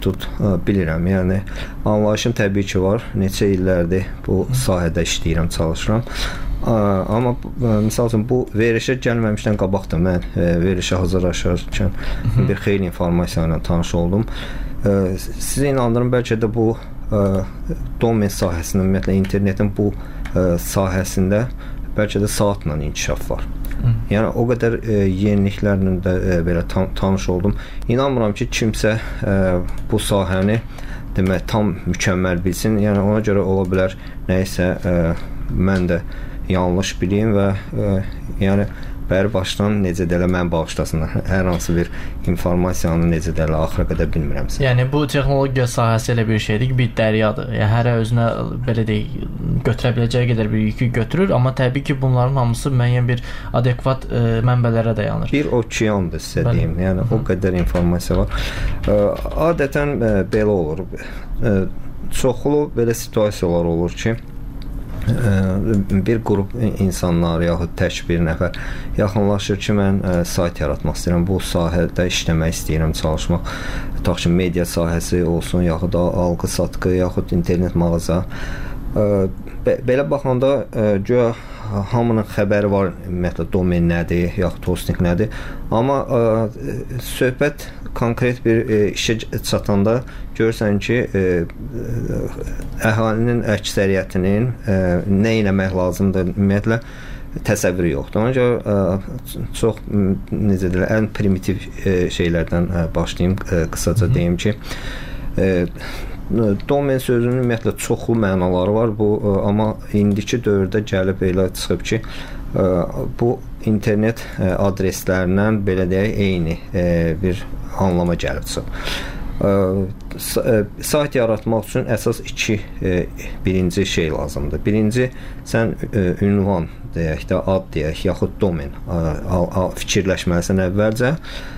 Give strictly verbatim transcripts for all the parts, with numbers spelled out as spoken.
tut bilirəm. Yəni anlayışım təbii ki var. Neçə illərdir bu sahədə işləyirəm, çalışıram. Amma misal üçün bu verilişə gəlməmişdən qabaq da mən verilişə hazırlaşarkən bir xeyli informasiya ilə tanış oldum. Sizə inandırım, bəlkə də bu domen sahəsində, ümumiyyətlə internetin bu sahəsində bəlkə də saatla inkişaf var. Yəni o qədər yeniliklərlə də belə tanış oldum. İnanmıram ki, kimsə bu sahəni demək tam mükəmməl bilsin. Yəni ona görə ola bilər nəyisə mən də yanlış bileyim və yəni bəri başdan necə də elə mən bağışlasınlar. Hər hansı bir informasiyanı necə də elə axıra qədər bilmirəmsə. Yəni bu texnologiya sahəsi elə bir şeydir ki, bir dəryadır. Yəni hərə özünə belə deyək, götürə biləcəyi qədər bir yükü götürür, amma təbii ki, bunların hamısı müəyyən bir adekvat e, mənbələrə dayanır. Bir okeandır sizə deyim. Yəni o qədər informasiya var. E, adətən e, belə olur. E, çoxlu belə situasiyalar olur ki, bir qrup insanlar yaxud tək bir nəfər yaxınlaşır ki, mən ə, sayt yaratmaq istəyirəm, bu sahədə işləmək istəyirəm, çalışmaq, tutaq ki, media sahəsi olsun, yaxud da alqı-satqı, yaxud internet mağaza. Ə, be belə baxanda ə, güya hamının xəbəri var, ümumiyyətlə domen nədir, yaxud hosting nədir, amma ə, söhbət konkret bir ə, işə çatanda görürsən ki, ə, əhalinin əksəriyyətinin ə, nə eləmək lazımdır, ümumiyyətlə təsəvvürü yoxdur. Ona görə ə, çox necə deyirlər, ən primitiv ə, şeylərdən ə, başlayım, ə, qısaca Hı -hı. deyim ki, ə, domen sözünün ümumiyyətlə çoxlu mənaları var, bu ə, amma indiki dövrdə gəlib elə çıxıb ki, ə, bu internet ə, adreslərindən belə deyək, eyni ə, bir anlama gəlib çıxıb. Sayt yaratmaq üçün əsas iki birinci şey lazımdır. Birinci, sən ünvan deyək də, ad deyək, yaxud domen fikirləşməlisən əvvəlcə.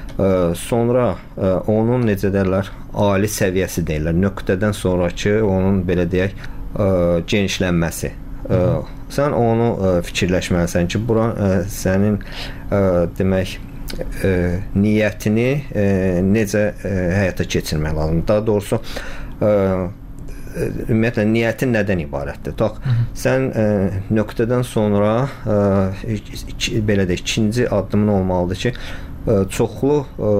Sonra onun necə deyirlər, ali səviyyəsi deyirlər, nöqtədən sonraki onun belə deyək, genişlənməsi. Sən onu fikirləşməlisən ki, bura sənin demək, Ə, niyyətini ə, necə ə, həyata keçirmək lazımdır. Daha doğrusu ə, ümumiyyətlə niyyətin nədən ibarətdir? Tutaq, sən ə, nöqtədən sonra ə, iki, belə də ikinci addımın olmalıdır ki, ə, çoxlu ə,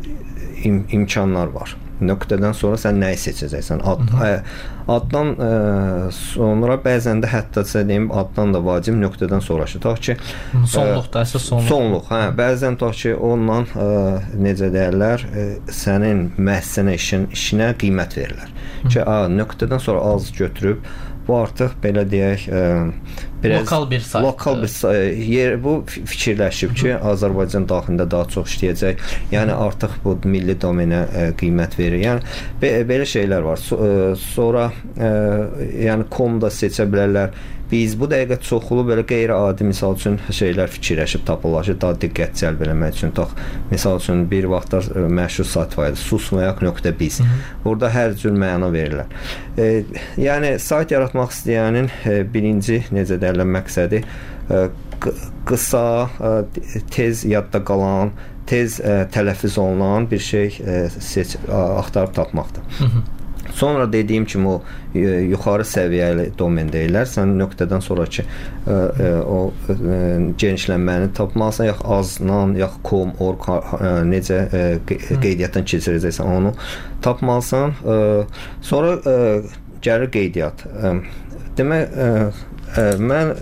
im imkanlar var. Nöqtədən sonra sən nəyi seçəcəksən? Ad, ə, addan ə, sonra bəzən də hətta sizə deyim, addan da vacib nöqtədən sonrası. Tutaq ki, sonluqda, əsas sonluq. Sonluq, hə, bəzən tutaq ki, onunla ə, necə deyirlər, ə, sənin müəssisənə işin, işinə qiymət verirlər. Hı. Ki, a, nöqtədən sonra az götürüb, bu artıq belə deyək, ə, biraz lokal bir sayt. Lokal bir yer, bu fikirləşib ki, Azərbaycan daxilində daha çox işləyəcək. Yəni artıq bu milli domenə ə, qiymət verir. Yəni be belə şeylər var. So ə, sonra ə, yəni komda seçə bilərlər. Biz bu dəqiqə çoxlu belə qeyri-adi misal üçün şeylər fikirləşib tapırlar ki, daha diqqət cəlb eləmək üçün. Tax, misal üçün bir vaxtlar məşhur sayt var idi, susmayak.biz. Burada hər cür məna verirlər. E, yəni sayt yaratmaq istəyənin e, birinci necə deyirlər məqsədi e, qısa, e, tez yadda qalan, tez e, tələffüz olunan bir şey e, seç, axtarıb tapmaqdır. Hı -hı. Sonra dediyim kimi o yuxarı səviyyəli domen deyirlər. Sən nöqtədən sonraki ə, ə, o ə, genişlənməni tapmalısan, yax aznan, yax com, org necə ə, qeydiyyatdan keçirəcəksən onu tapmalısan. Ə, sonra ə, gəlir qeydiyyat. Ə, demək ə, ə, mən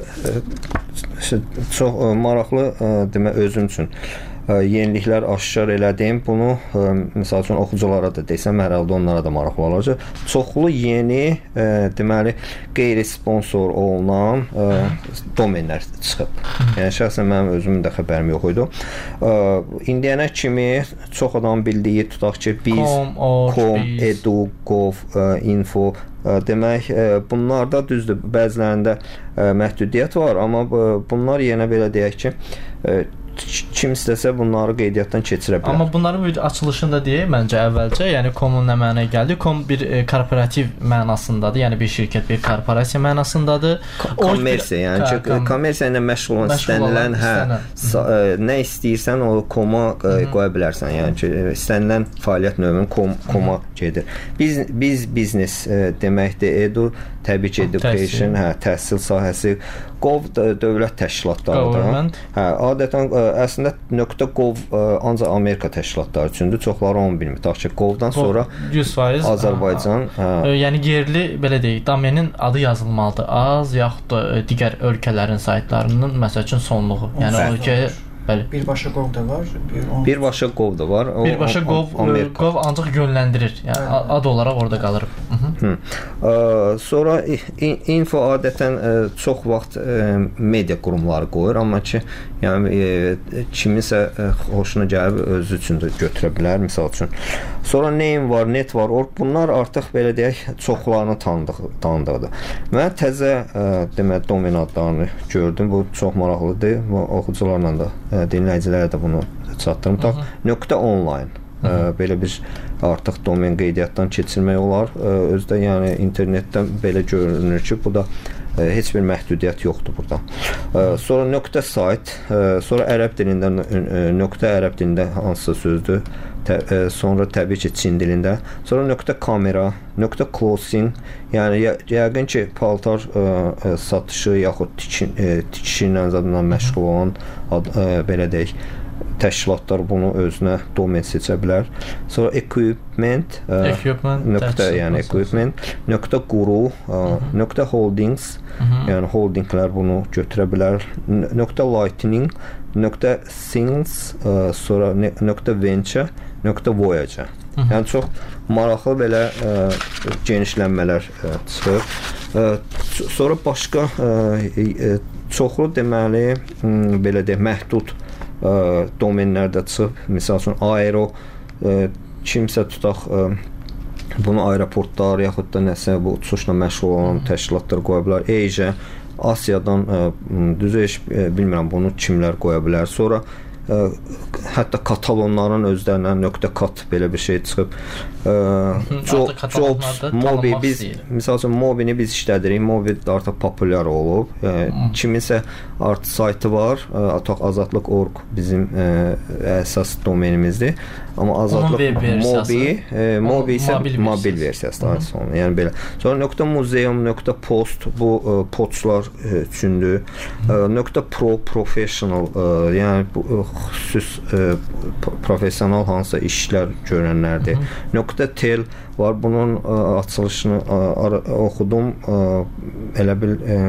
ə, çox ə, maraqlı ə, demək özüm üçün yeniliklər aşkar elədim. Bunu ə, misal üçün oxuculara da desəm, hər halda onlara da maraqlı olacaq. Çoxlu yeni ə, deməli qeyri-sponsor olunan ə, domenlər çıxıb. Yəni şəxsən mənim özümün də xəbərim yox idi. Ə, indiyənə kimi çox adam bildiyi, tutaq ki, biz com, edu, gov, ə, info ə, demək, ə, bunlarda düzdür, bəzilərində ə, məhdudiyyət var, amma ə, bunlar yenə belə deyək ki, ə, kim istəsə bunları qeydiyyatdan keçirə bilər. Amma bunların bir açılışında deyək məncə əvvəlcə, yəni komun nə mənaya gəldi? Kom bir e, korporativ mənasındadır. Yəni bir şirkət, bir korporasiya mənasındadır. Kommersiya, yəni ki, kom kommersiya ilə məşğul olan istənilən, hə, sa nə istəyirsən o koma qoya bilərsən. Yəni ki, istənilən fəaliyyət növünün kom koma gedir. Biz biz biznes e, deməkdir. Edu təbii ki, education, hə, təhsil sahəsi, Gov dövlət təşkilatlarıdır. Hə, adətən ə, əslində .gov ə, ancaq Amerika təşkilatları üçündür. Çoxları onu bilmir. Tutaq ki, Govdan sonra yüz faiz Azərbaycan, hə. Yəni yerli belə deyək, domenin adı yazılmalıdır. Az yaxud da digər ölkələrin saytlarının məsəl üçün sonluğu. Yəni o ölkəyə bəli. Birbaşa Gov da var. Bir on... Birbaşa Gov da var. O, Birbaşa Gov, Gov ancaq yönləndirir. Yəni hə. Ad olaraq orada qalır. Hı. Ə, sonra info adətən ə, çox vaxt ə, media qurumları qoyur, amma ki, yəni ə, kiminsə ə, xoşuna gəlib özü üçün də götürə bilər, misal üçün. Sonra name var, net var, orq bunlar artıq belə deyək, çoxlarını tanıdıq, tanıdıqdır. Mən təzə ə, demək domen adlarını gördüm. Bu çox maraqlıdır. Bu oxucularla da ə, dinləyicilərə də bunu çatdırım. Tutaq, nöqtə online. Ə, belə bir artıq domen qeydiyyatdan keçirmək olar. Ə, özdə yəni internetdən belə görünür ki, bu da ə, heç bir məhdudiyyət yoxdur burada. Ə, sonra nöqtə sayt, ə, sonra ərəb dilindən ə, nöqtə ərəb dilində hansısa sözdür. Tə, ə, sonra təbii ki, Çin dilində. Sonra nöqtə kamera, nöqtə closing, yəni yə, yəqin ki, paltar ə, ə, satışı yaxud tikin, ə, tikişi ilə zadla məşğul olan ad, ə, belə deyək, təşkilatlar bunu özünə domen seçə bilər. Sonra equipment, equipment nöqtə, yəni equipment, nöqtə guru, nöqtə holdings, yəni holdinglər bunu götürə bilər. Nöqtə lightning, nöqtə things, sonra nöqtə venture, nöqtə voyager. Yəni çox maraqlı belə ə, genişlənmələr ə, çıxır. Ə, sonra başqa ə, ə, çoxlu deməli ə, belə deyək məhdud ə, domenlərdə çıxıb. Məsəl üçün aero ə, kimsə tutaq ə, bunu aeroportlar yaxud da nəsə bu uçuşla məşğul olan təşkilatlar qoya bilər. Asia, Asiyadan ə, düzü heç bilmirəm bunu kimlər qoya bilər. Sonra ə, hətta katalonların özlərinə nöqtə kat belə bir şey çıxıb. Ə, job, jobs, Mobi biz məsəl üçün Mobini biz işlədirik. Mobi artıq populyar olub. Yəni kiminsə artıq saytı var. Ataq azadlıq nöqtə org bizim ə, əsas domenimizdir. Amma azadlıq Mobi, e, Mobi isə mobil versiyası sonra. Yəni belə. Sonra nöqtə muzeum, nöqtə post bu ə, poçlar ə, üçündür. Ə, nöqtə pro professional, ə, yəni bu ə, xüsus ə, professional hansısa işlər görənlərdir. Nöqtə tel var. Bunun ə, açılışını ə, oxudum. Ə, elə bil ə,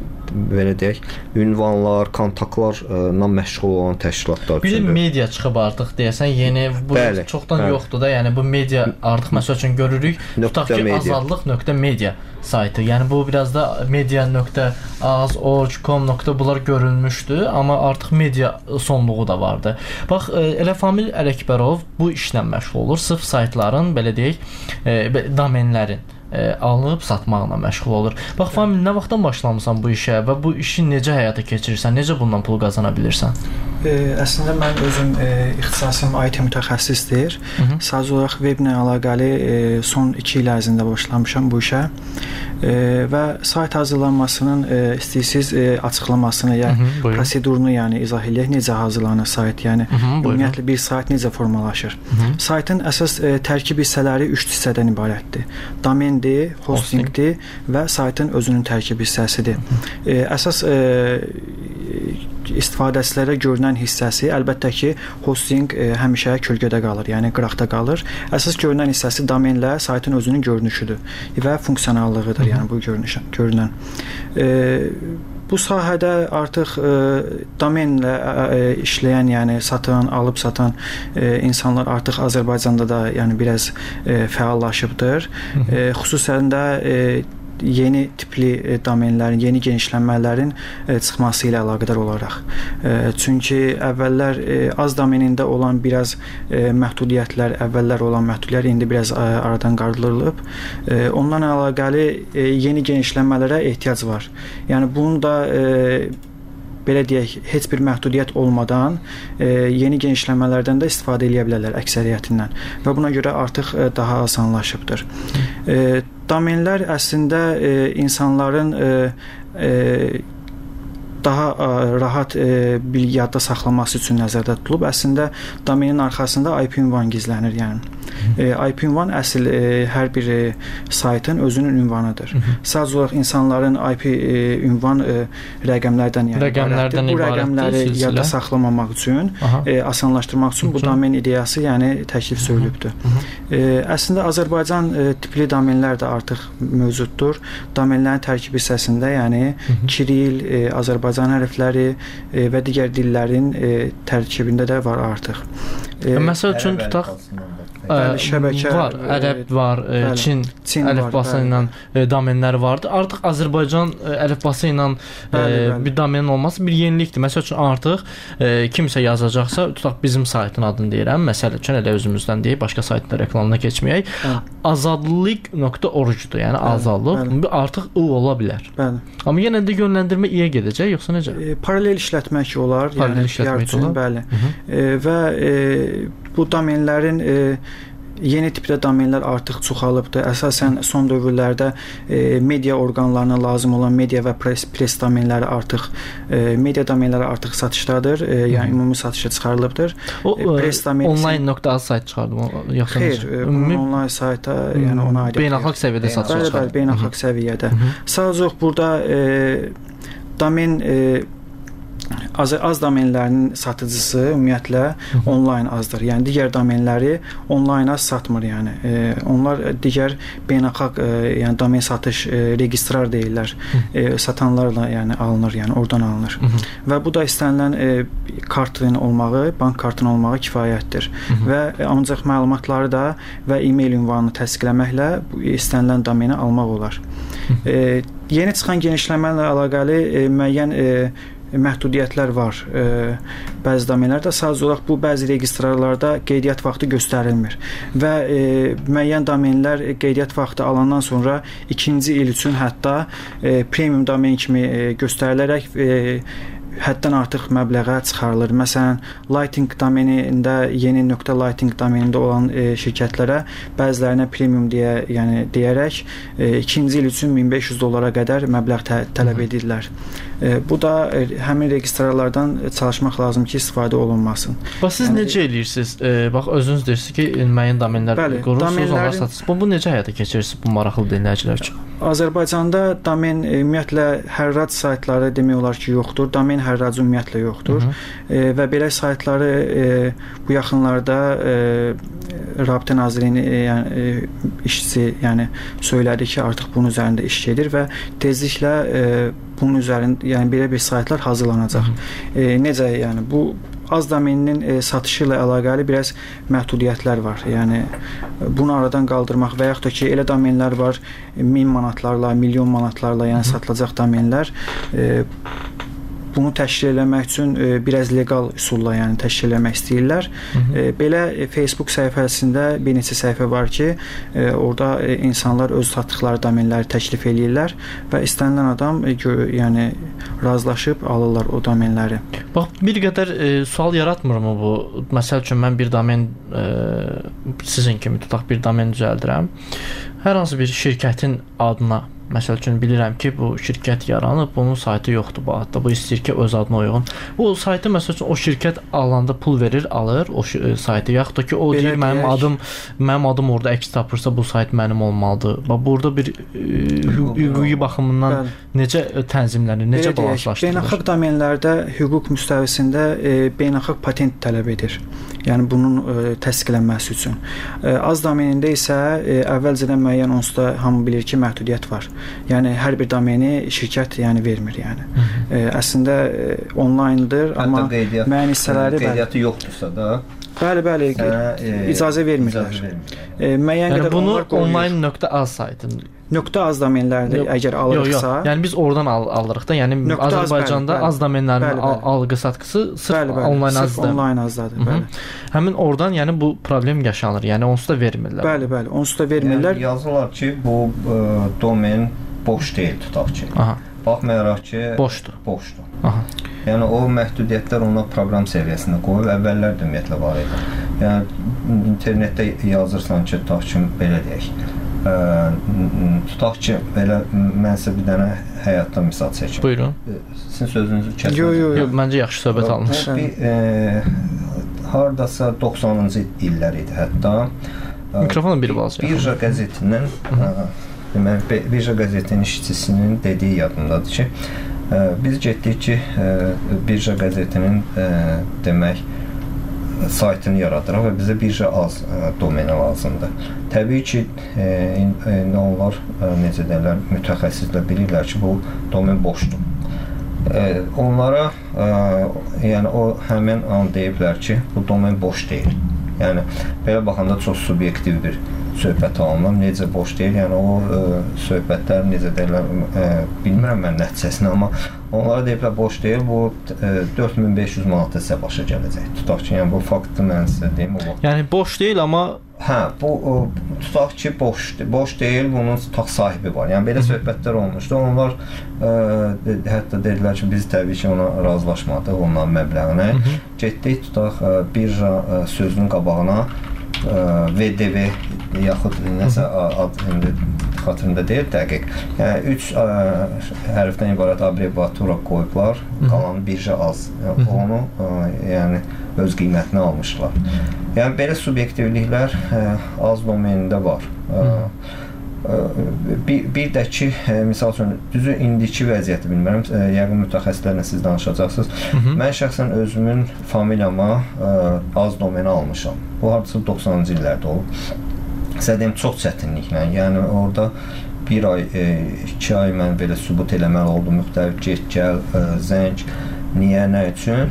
belə deyək, ünvanlar, kontaktlarla məşğul olan təşkilatlar üçündür. Bir media çıxıb artıq deyəsən, yeni bu bəli, çoxdan bəli. Yoxdur da, yəni bu media artıq məsəl üçün görürük. Tutaq ki, azadlıq nöqtə media saytı. Yəni bu biraz da media nöqtə az org com nöqtə bunlar görülmüşdü, amma artıq media sonluğu da vardı. Bax, elə Famil Ələkbərov bu işlə məşğul olur. Sırf saytların, belə deyək, domenlərin Ə, alınıb satmaqla məşğul olur. Bax, Famil, nə vaxtdan başlamısan bu işə və bu işi necə həyata keçirirsən? Necə bundan pul qazana bilirsən? E, əslində mən özüm e, ixtisasım I T mütəxəssisdir. Sadəcə olaraq weblə əlaqəli e, son iki il ərzində başlamışam bu işə. E, və sayt hazırlanmasının e, istəyirsiniz e, açıqlamasını, ya prosedurunu, yəni izah eləyək, necə hazırlanır sayt, yəni ümumiyyətlə bir sayt necə formalaşır. Hı -hı. Saytın əsas e, tərkib hissələri üç hissədən ibarətdir. Domen hostingdir və saytın özünün tərkib hissəsidir. E, əsas e, istifadəçilərə görünən hissəsi əlbəttə ki, hosting e, həmişə kölgədə qalır, yəni qıraqda qalır. Əsas görünən hissəsi domenlə saytın özünün görünüşüdür və funksionallığıdır, yəni bu görünüş, görünən. E, Bu sahədə artıq e, domenlə e, işləyən, yəni satan, alıb satan e, insanlar artıq Azərbaycanda da yəni biraz e, fəallaşıbdır. E, xüsusən də e, yeni tipli e, domenlərin, yeni genişlənmələrin e, çıxması ilə əlaqədar olaraq. E, çünki əvvəllər e, az domenində olan biraz e, məhdudiyyətlər, əvvəllər olan məhdudiyyətlər indi biraz e, aradan qaldırılıb. E, ondan əlaqəli e, yeni genişlənmələrə ehtiyac var. Yəni bunu da e, belə deyək, heç bir məhdudiyyət olmadan e, yeni genişləmələrdən də istifadə edə bilərlər əksəriyyətindən və buna görə artıq e, daha asanlaşıbdır. E, domenlər əslində e, insanların e, e, daha ə, rahat ə, bir yadda saxlaması üçün nəzərdə tutulub. Əslində domenin arxasında I P ünvan gizlənir, yəni. E, I P ünvan əsl e, hər bir e, saytın özünün ünvanıdır. Sadəcə olaraq insanların I P e, ünvan e, rəqəmlərdən, yəni rəqəmlərdən bu rəqəmləri yadda saxlamamaq üçün, e, asanlaşdırmaq üçün bu domen ideyası, yəni təklif söylübdür. E, əslində Azərbaycan e, tipli domenlər də artıq mövcuddur. Domenlərin tərkib hissəsində, yəni Kiril, e, Azərbaycan hərfləri e, və digər dillərin e, tərkibində də var artıq. E, Məsəl üçün tutaq Bəli, şəbəkə var, ərəb var, bəli, Çin, Çin əlifbası ilə e, domenləri vardı. Artıq Azərbaycan e, əlifbası ilə e, bir domenin olması bir yenilikdir. Məsəl üçün artıq e, kimsə yazacaqsa, tutaq bizim saytın adını deyirəm. Məsəl üçün elə özümüzdən deyək, başqa saytın reklamına keçməyək. azadlıq nöqtə org-dur. Yəni bəli, azadlıq bəli. Artıq I ola bilər. Bəli. Amma yenə də yönləndirmə I-yə gedəcək, yoxsa necə? E, paralel işlətmək olar, paralel yəni işlətmək olar. Bəli. E, və e, bu domenlərin e, yeni tipdə domenlər artıq çoxalıbdır. Əsasən son dövrlərdə e, media orqanlarına lazım olan media və pres, pres domenləri artıq e, media domenləri artıq satışdadır. E, yəni ümumi satışa çıxarılıbdır. O e, pres domeni online.az sayt çıxardım yoxsa Xeyr, e, bunun onlayn sayta, hmm. yəni ona aid beynəlxalq səviyyədə satışa çıxarılır. Bəli, bəli, beynəlxalq səviyyədə. Sadəcə burada e, domen e, Az, az domenlərinin satıcısı ümumiyyətlə onlayn azdır. Yəni digər domenləri onlayn az satmır, yəni. E, onlar digər beynəlxalq e, yəni domen satış e, registrar deyirlər. E, satanlarla yəni alınır, yəni oradan alınır. Hı -hı. Və bu da istənilən e, kartın olmağı, bank kartının olmağı kifayətdir. Hı -hı. Və e, ancaq məlumatları da və e-mail ünvanını təsdiqləməklə bu istənilən domeni almaq olar. Hı -hı. E, yeni çıxan genişləmə ilə əlaqəli e, müəyyən e, məhdudiyyətlər var. E, bəzi domenlərdə sadəcə olaraq bu bəzi registrarlarda qeydiyyat vaxtı göstərilmir və e, müəyyən domenlər qeydiyyat vaxtı alandan sonra ikinci il üçün hətta e, premium domen kimi e, göstərilərək e, həddən artıq məbləğə çıxarılır. Məsələn, Lighting domenində, yeni nöqtə Lighting domenində olan e, şirkətlərə bəzilərinə premium deyə, yəni deyərək e, ikinci il üçün min beş yüz dollara qədər məbləğ tə tələb edirlər. E, bu da e, həmin registrarlardan çalışmaq lazım ki, istifadə olunmasın. Bax, siz yəni, necə eləyirsiniz? E, bax, özünüz deyirsiniz ki, müəyyən domenlər qurursunuz, domenlərin... onlar satırsınız. Bu, bu necə həyata keçirirsiniz bu maraqlı dinləyicilər üçün? Azərbaycanda domen e, ümumiyyətlə hərrac saytları demək olar ki, yoxdur. Domen hərracı ümumiyyətlə yoxdur. Hı -hı. E, və belə saytları e, bu yaxınlarda e, Rabitə Nazirliyinin e, yəni, e, işçisi yəni, söylədi ki, artıq bunun üzərində iş gedir və tezliklə e, bunun üzərində yəni belə bir saytlar hazırlanacaq. Hı -hı. E, necə yəni bu az domeninin e, satışı ilə əlaqəli biraz məhdudiyyətlər var. Yəni bunu aradan qaldırmaq və yaxud da ki, elə domenlər var min manatlarla, milyon manatlarla yəni satılacaq domenlər. E, bunu təşkil etmək üçün e, biraz legal üsulla yəni təşkil etmək istəyirlər. Hı -hı. E, belə e, Facebook səhifəsində bir neçə səhifə var ki, e, orada e, insanlar öz satdıqları domenləri təklif eləyirlər və istənilən adam e, yəni razılaşıb alırlar o domenləri. Bax, bir qədər e, sual yaratmırmı bu? Məsəl üçün mən bir domen e, sizin kimi tutaq bir domen düzəldirəm. Hər hansı bir şirkətin adına, məsəl üçün bilirəm ki, bu şirkət yaranıb, bunun saytı yoxdur bu adda. Bu istəyir ki, öz adına uyğun. Bu saytı məsəl üçün o şirkət alanda pul verir, alır o saytı. Yaxud da ki, o deyir mənim adım, mənim adım orada əks tapırsa bu sayt mənim olmalıdır. Bax, burada bir hüquqi baxımından bəli, necə tənzimlənir, necə balanslaşdırılır? Beynəlxalq domenlərdə hüquq müstəvisində e, beynəlxalq patent tələb edir. Yəni bunun e, təsdiqlənməsi üçün. E, az domenində isə e, əvvəlcədən müəyyən onsuz da hamı bilir ki, məhdudiyyət var. Yəni hər bir domeni şirkət yəni vermir yəni. Hı -hı. E, əslində e, onlayndır, amma müəyyən hissələri qeydiyyatı yoxdursa da bəli, bəli, e, icazə vermirlər. E, müəyyən yəni bunu online.az saytın nöqtə az domenlərdə əgər alırıqsa, yox, yox. Yəni biz oradan al alırıq da. Yəni nöqtə Azərbaycanda az, bəli, az domenlərin al algı satqısı sırf bəli, bəli, online azdır. Online azdadır, bəli. Həmin oradan yəni bu problem yaşanır. Yəni onsuz da vermirlər. Bəli, bəli, onsuz da vermirlər. Yəni yazırlar ki, bu ə, domen boş deyil tutaq ki. Aha. Baxmayaraq ki, boşdur. Boşdur. Aha. Yəni o məhdudiyyətlər ona proqram səviyyəsində qoyub, əvvəllər də ümumiyyətlə var idi. Yəni internetdə yazırsan ki, tutaq ki, belə deyək. Ə, tutaq ki, belə mənsə bir dənə həyatdan misal çəkim. Buyurun. Sizin sözünüzü kəsməyəcəm. Yox, yox, yox, məncə yaxşı söhbət almış. Bu bir e, hardasa doxsanıncı illər idi hətta. Mikrofonun bir balaca. Birja qəzetinin deməli Birja qəzetinin işçisinin dediyi yadımdadır ki, biz getdik ki, Birja qəzetinin demək saytını yaradırıq və bizə birja az domeni lazımdır. Təbii ki, nə onlar, necə deyirlər, mütəxəssislər bilirlər ki, bu domen boşdur. Onlara, yəni o həmin an deyiblər ki, bu domen boş deyil. Yəni, belə baxanda çox subyektiv bir söhbət alınır. Necə boş deyil, yəni o ə, söhbətlər necə deyirlər, ə, bilmirəm mən nəticəsini, amma onlara deyiblər boş deyil, bu ə, dörd min beş yüz manata sizə başa gələcək. Tutaq ki, yəni bu faktı mən sizə deyim. O yəni boş deyil, amma hə, bu o, tutaq ki, boş, boş deyil, bunun tutaq sahibi var. Yəni belə söhbətlər olmuşdu. Onlar ə, hətta dedilər ki, biz təbii ki, ona razılaşmadıq, onların məbləğinə. Getdik, tutaq ə, birja ə, sözünün qabağına V D V yaxud nəsə ad indi xatırımda deyil dəqiq. Yəni üç hərfdən ibarət abreviatura qoyublar, qalanı birja az. Onu yəni öz qiymətinə almışlar. Yəni belə subyektivliklər az domenində var. Bir, bir də ki, misal üçün, düzü indiki vəziyyəti bilmirəm, yəqin mütəxəssislərlə siz danışacaqsınız. Mən şəxsən özümün familiyama az domeni almışam. Bu hardasa doxsanıncı illərdə olub. Sizə deyim, çox çətinliklə, yəni orada bir ay, iki ay mən belə sübut eləməli oldum, müxtəlif get, gəl, zəng, niyə, nə üçün.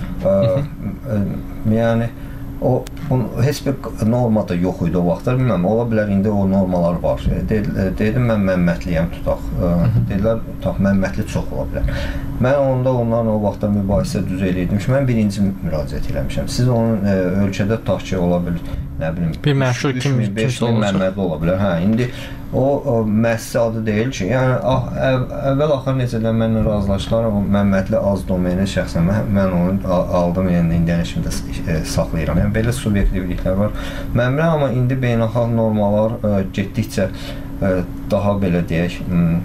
Yəni, o, heç bir norma da yox idi o vaxtlar, bilməm, ola bilər, indi o normalar var. Dedim, mən Məmmətliyəm, tutaq. Dedilər, tutaq, Məmmətli çox ola bilər. Mən onda onlarla o vaxtda mübahisə düz eləyirdim ki, mən birinci müraciət eləmişəm. Siz onun e, ölkədə tutaq ki, ola bilir, nə bilim, bir məşhur kim, beş min Məmmədli ola bilər. Hə, indi o, o müəssisə adı deyil ki, yəni ah, əv, əvvəl axır necədən mənlə razılaşdılar, o Məmmədli az domeni şəxsən mən, mən onu aldım, yəni indiyən işimdə e, saxlayıram. Yəni belə subyektivliklər var. Məmrə, amma indi beynəlxalq normalar e, getdikcə e, daha belə deyək, m,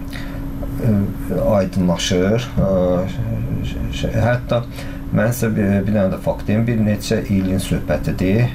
aydınlaşır. Hətta mən sizə bir, bir dənə də fakt deyim, bir neçə ilin söhbətidir.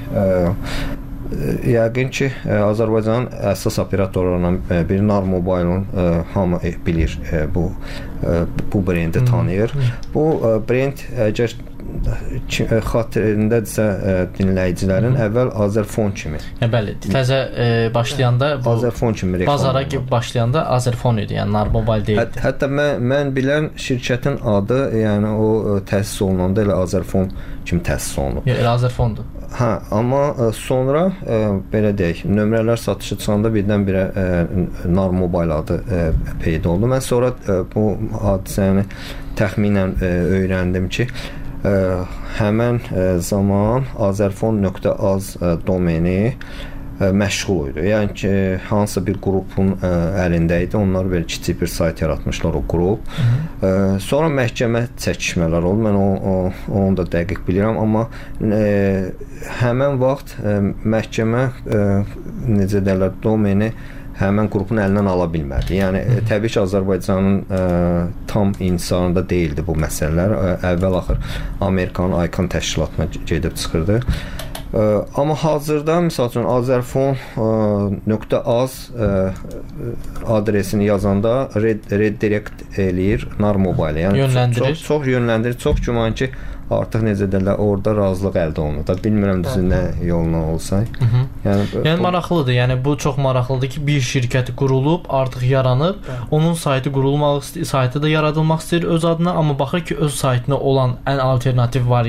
Yəqin ki, Azərbaycanın əsas operatorlarından biri Nar Mobile-ın hamı bilir, bu, bu brendi tanıyır. Bu brend, əgər xatirindədirsə dinləyicilərin, əvvəl Azerfon kimi. Hə, bəli, təzə e, başlayanda bu Azerfon kimi bazara başlayanda Azerfon idi, yəni Nar Mobile deyil. Hət, hətta mən, mən bilən şirkətin adı, yəni o təsis olunanda elə Azerfon kimi təsis olunub. Yox, elə Azerfondur. Hə, amma sonra e, belə deyək, nömrələr satışı çıxanda birdən-birə e, Nar Mobile adı e, peyda oldu. Mən sonra e, bu hadisəni təxminən e, öyrəndim ki, Ə, həmən ə, zaman azerfon nöqtə az ə, domeni ə, məşğul idi. Yəni ki, hansısa bir qrupun ə, əlində idi. Onlar belə kiçik bir sayt yaratmışlar o qrup. Ə, sonra məhkəmə çəkişmələr oldu. Mən o, o, onu da dəqiq bilirəm, amma ə, həmən vaxt ə, məhkəmə ə, necə deyirlər, domeni həmən qrupun əlindən ala bilmədi. Yəni, Hı. təbii ki, Azərbaycanın ə, tam intisarında deyildi bu məsələlər. Ə, əvvəl-axır Amerikanın ICANN təşkilatına gedib çıxırdı. Ə, amma hazırda, misal üçün, azerfon nöqtə az ə, adresini yazanda red, redirect eləyir Nar Mobile. Yəni, yönləndirir. Çox, çox yönləndirir. Çox güman ki, artıq necə deyirlər, orada razılıq əldə olunur da. Bilmirəm düzü nə yolla olsa. Hı -hı. Yəni, yəni o... maraqlıdır. Yəni bu çox maraqlıdır ki, bir şirkət qurulub, artıq yaranıb, Hı. onun saytı qurulmaq istəyir, saytı da yaradılmaq istəyir öz adına, amma baxır ki, öz saytına olan ən alternativ variant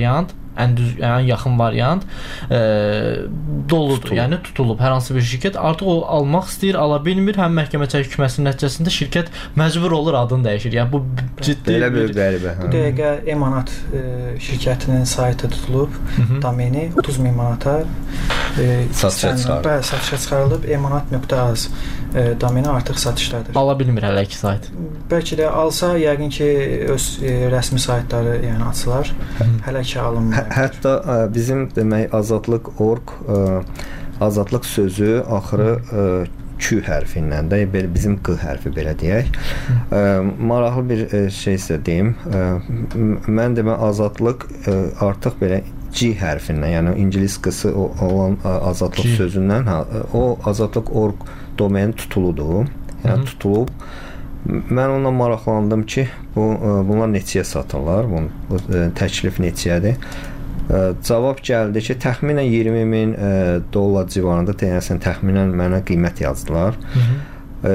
ən düz, ən yaxın variant e, doludur. Tutulub. Yəni tutulub hər hansı bir şirkət artıq o almaq istəyir, ala bilmir. Həm məhkəmə çəkməsinin nəticəsində şirkət məcbur olur, adını dəyişir. Yəni bu ciddi belə bir qəribə. Bu dəqiqə Emanat e, şirkətinin saytı tutulub, domeni otuz min manata e, satışa çıxarılıb. Bəli, satışa çıxarılıb. emanat.az e, domeni artıq satışdadır. Ala bilmir hələ ki sayt. Bəlkə də alsa yəqin ki öz e, rəsmi saytları yəni açılar. Hələ ki alınmır. Hə, hətta ə, bizim demək azadlıq nöqtə org ə, azadlıq sözü axırı ə, Q hərfindən də belə bizim Q hərfi belə deyək. Ə, maraqlı bir ə, şey isə deyim. Ə, mən demə azadlıq ə, artıq belə G hərfindən, yəni ingilis qısı olan ə, azadlıq G. sözündən, hə, o azadlıq nöqtə org domeni tutuludur. Yəni Hı-hı. tutulub. Mən onunla maraqlandım ki, bu bunlar neçəyə satırlar? Bu, bu təklif neçədir? Cavab gəldi ki, təxminən iyirmi min dollar civarında, deyəsən təxminən mənə qiymət yazdılar. Ə,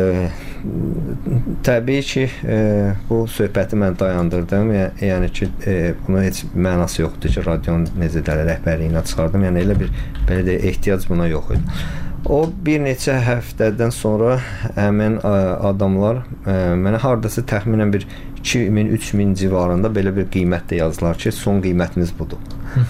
təbii ki, ə, bu söhbəti mən dayandırdım. Yəni, yəni ki, ə, buna heç mənası yoxdur ki, radionun necə dələ rəhbərliyinə çıxardım. Yəni elə bir belə də ehtiyac buna yox idi. O bir neçə həftədən sonra həmin ə, adamlar ə, mənə hardasa təxminən bir iki min üç min civarında belə bir qiymət də yazdılar ki, son qiymətiniz budur.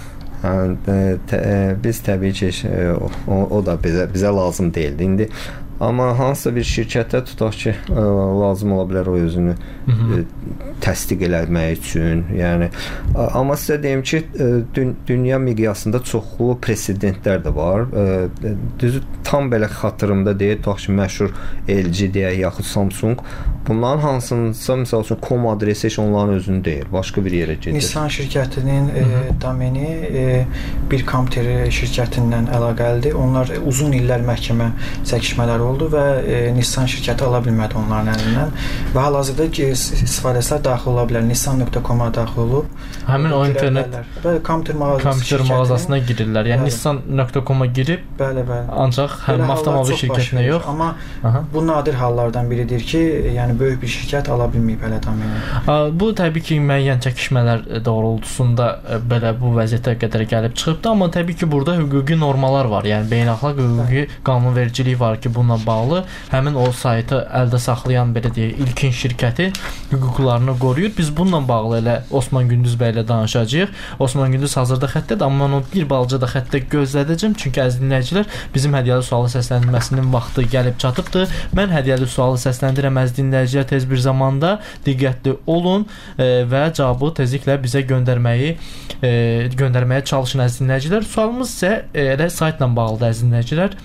Yəni, tə, biz təbii ki, o, o da bizə, bizə lazım deyildi. İndi amma hansısa bir şirkətə tutaq ki, ə, lazım ola bilər o özünü ə, təsdiq eləmək üçün. Yəni ə, amma sizə deyim ki, ə, dün, dünya miqyasında çoxlu presedentlər də var. Ə, düzü tam belə xatırımda deyil, tutaq ki, məşhur L G deyək, yaxud Samsung. Bunların hansınsa, məsəl üçün, com adresi heç onların özünü deyil, başqa bir yerə gedir. Nissan şirkətinin e, domeni e, bir kompüter şirkətindən əlaqəlidir. Onlar e, uzun illər məhkəmə çəkişmələri oldu və e, Nissan şirkəti ala bilmədi onların əlindən. Və hal-hazırda istifadəçilər daxil ola bilər. nissan nöqtə com-a daxil olub. Həmin o internet bəli, kompüter mağazası kompüter mağazasına girirlər. Yəni nissan nöqtə com-a girib, bəli, bəli. Ancaq həm avtomobil şirkətinə yox. Amma Aha. bu nadir hallardan biridir ki, yəni böyük bir şirkət ala bilməyib hələ domeni. Bu təbii ki, müəyyən çəkişmələr doğrultusunda belə bu vəziyyətə qədər gəlib çıxıbdı, amma təbii ki, burada hüquqi normalar var. Yəni beynəlxalq hüquqi qanunvericilik var ki, bununla bağlı həmin o saytı əldə saxlayan belə deyək, ilkin şirkəti hüquqlarını qoruyur. Biz bununla bağlı elə Osman Gündüz bəy ilə danışacağıq. Osman Gündüz hazırda xəttədir, amma mən onu bir balaca da xəttə gözlədəcəm. Çünki əziz dinləyicilər, bizim hədiyyəli sualı səsləndirməsinin vaxtı gəlib çatıbdır. Mən hədiyyəli sualı səsləndirəm, əziz dinləyicilər, tez bir zamanda diqqətli olun e, və cavabı tezliklə bizə göndərməyi e, göndərməyə çalışın əziz dinləyicilər. Sualımız isə e, elə saytla bağlıdır əziz dinləyicilər.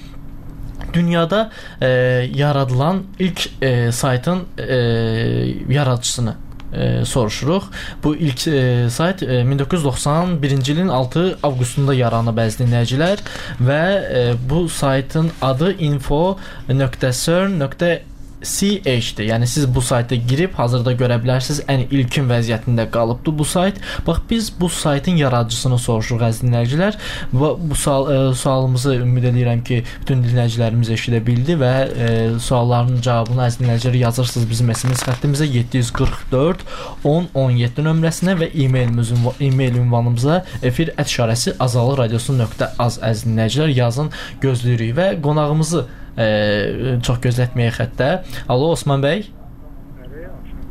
Dünyada e, yaradılan ilk e, saytın e, yaradıcısını e, soruşuruq. Bu ilk e, sayt e, min doqquz yüz doxsan birinci ilin altı avqustunda yaranıb əziz dinləyicilər və e, bu saytın adı info nöqtə cern nöqtə C H-dir. Yəni siz bu sayta girib hazırda görə bilərsiniz. Ən ilkin vəziyyətində qalıbdı bu sayt. Bax biz bu saytın yaradıcısını soruşuruq əziz dinləyicilər. Və bu sual, e, sualımızı ümid edirəm ki, bütün dinləyicilərimiz eşidə bildi və e, sualların cavabını əziz dinləyicilər yazırsınız bizim S M S xəttimizə yeddi yüz qırx dörd on on yeddi nömrəsinə və e-mailimiz e-mail ünvanımıza efir ət işarəsi azalı radiosu nöqtə az əziz dinləyicilər yazın, gözləyirik və qonağımızı Ə, çox gözlətməyək xəttə. Alo Osman bəy. Bəli,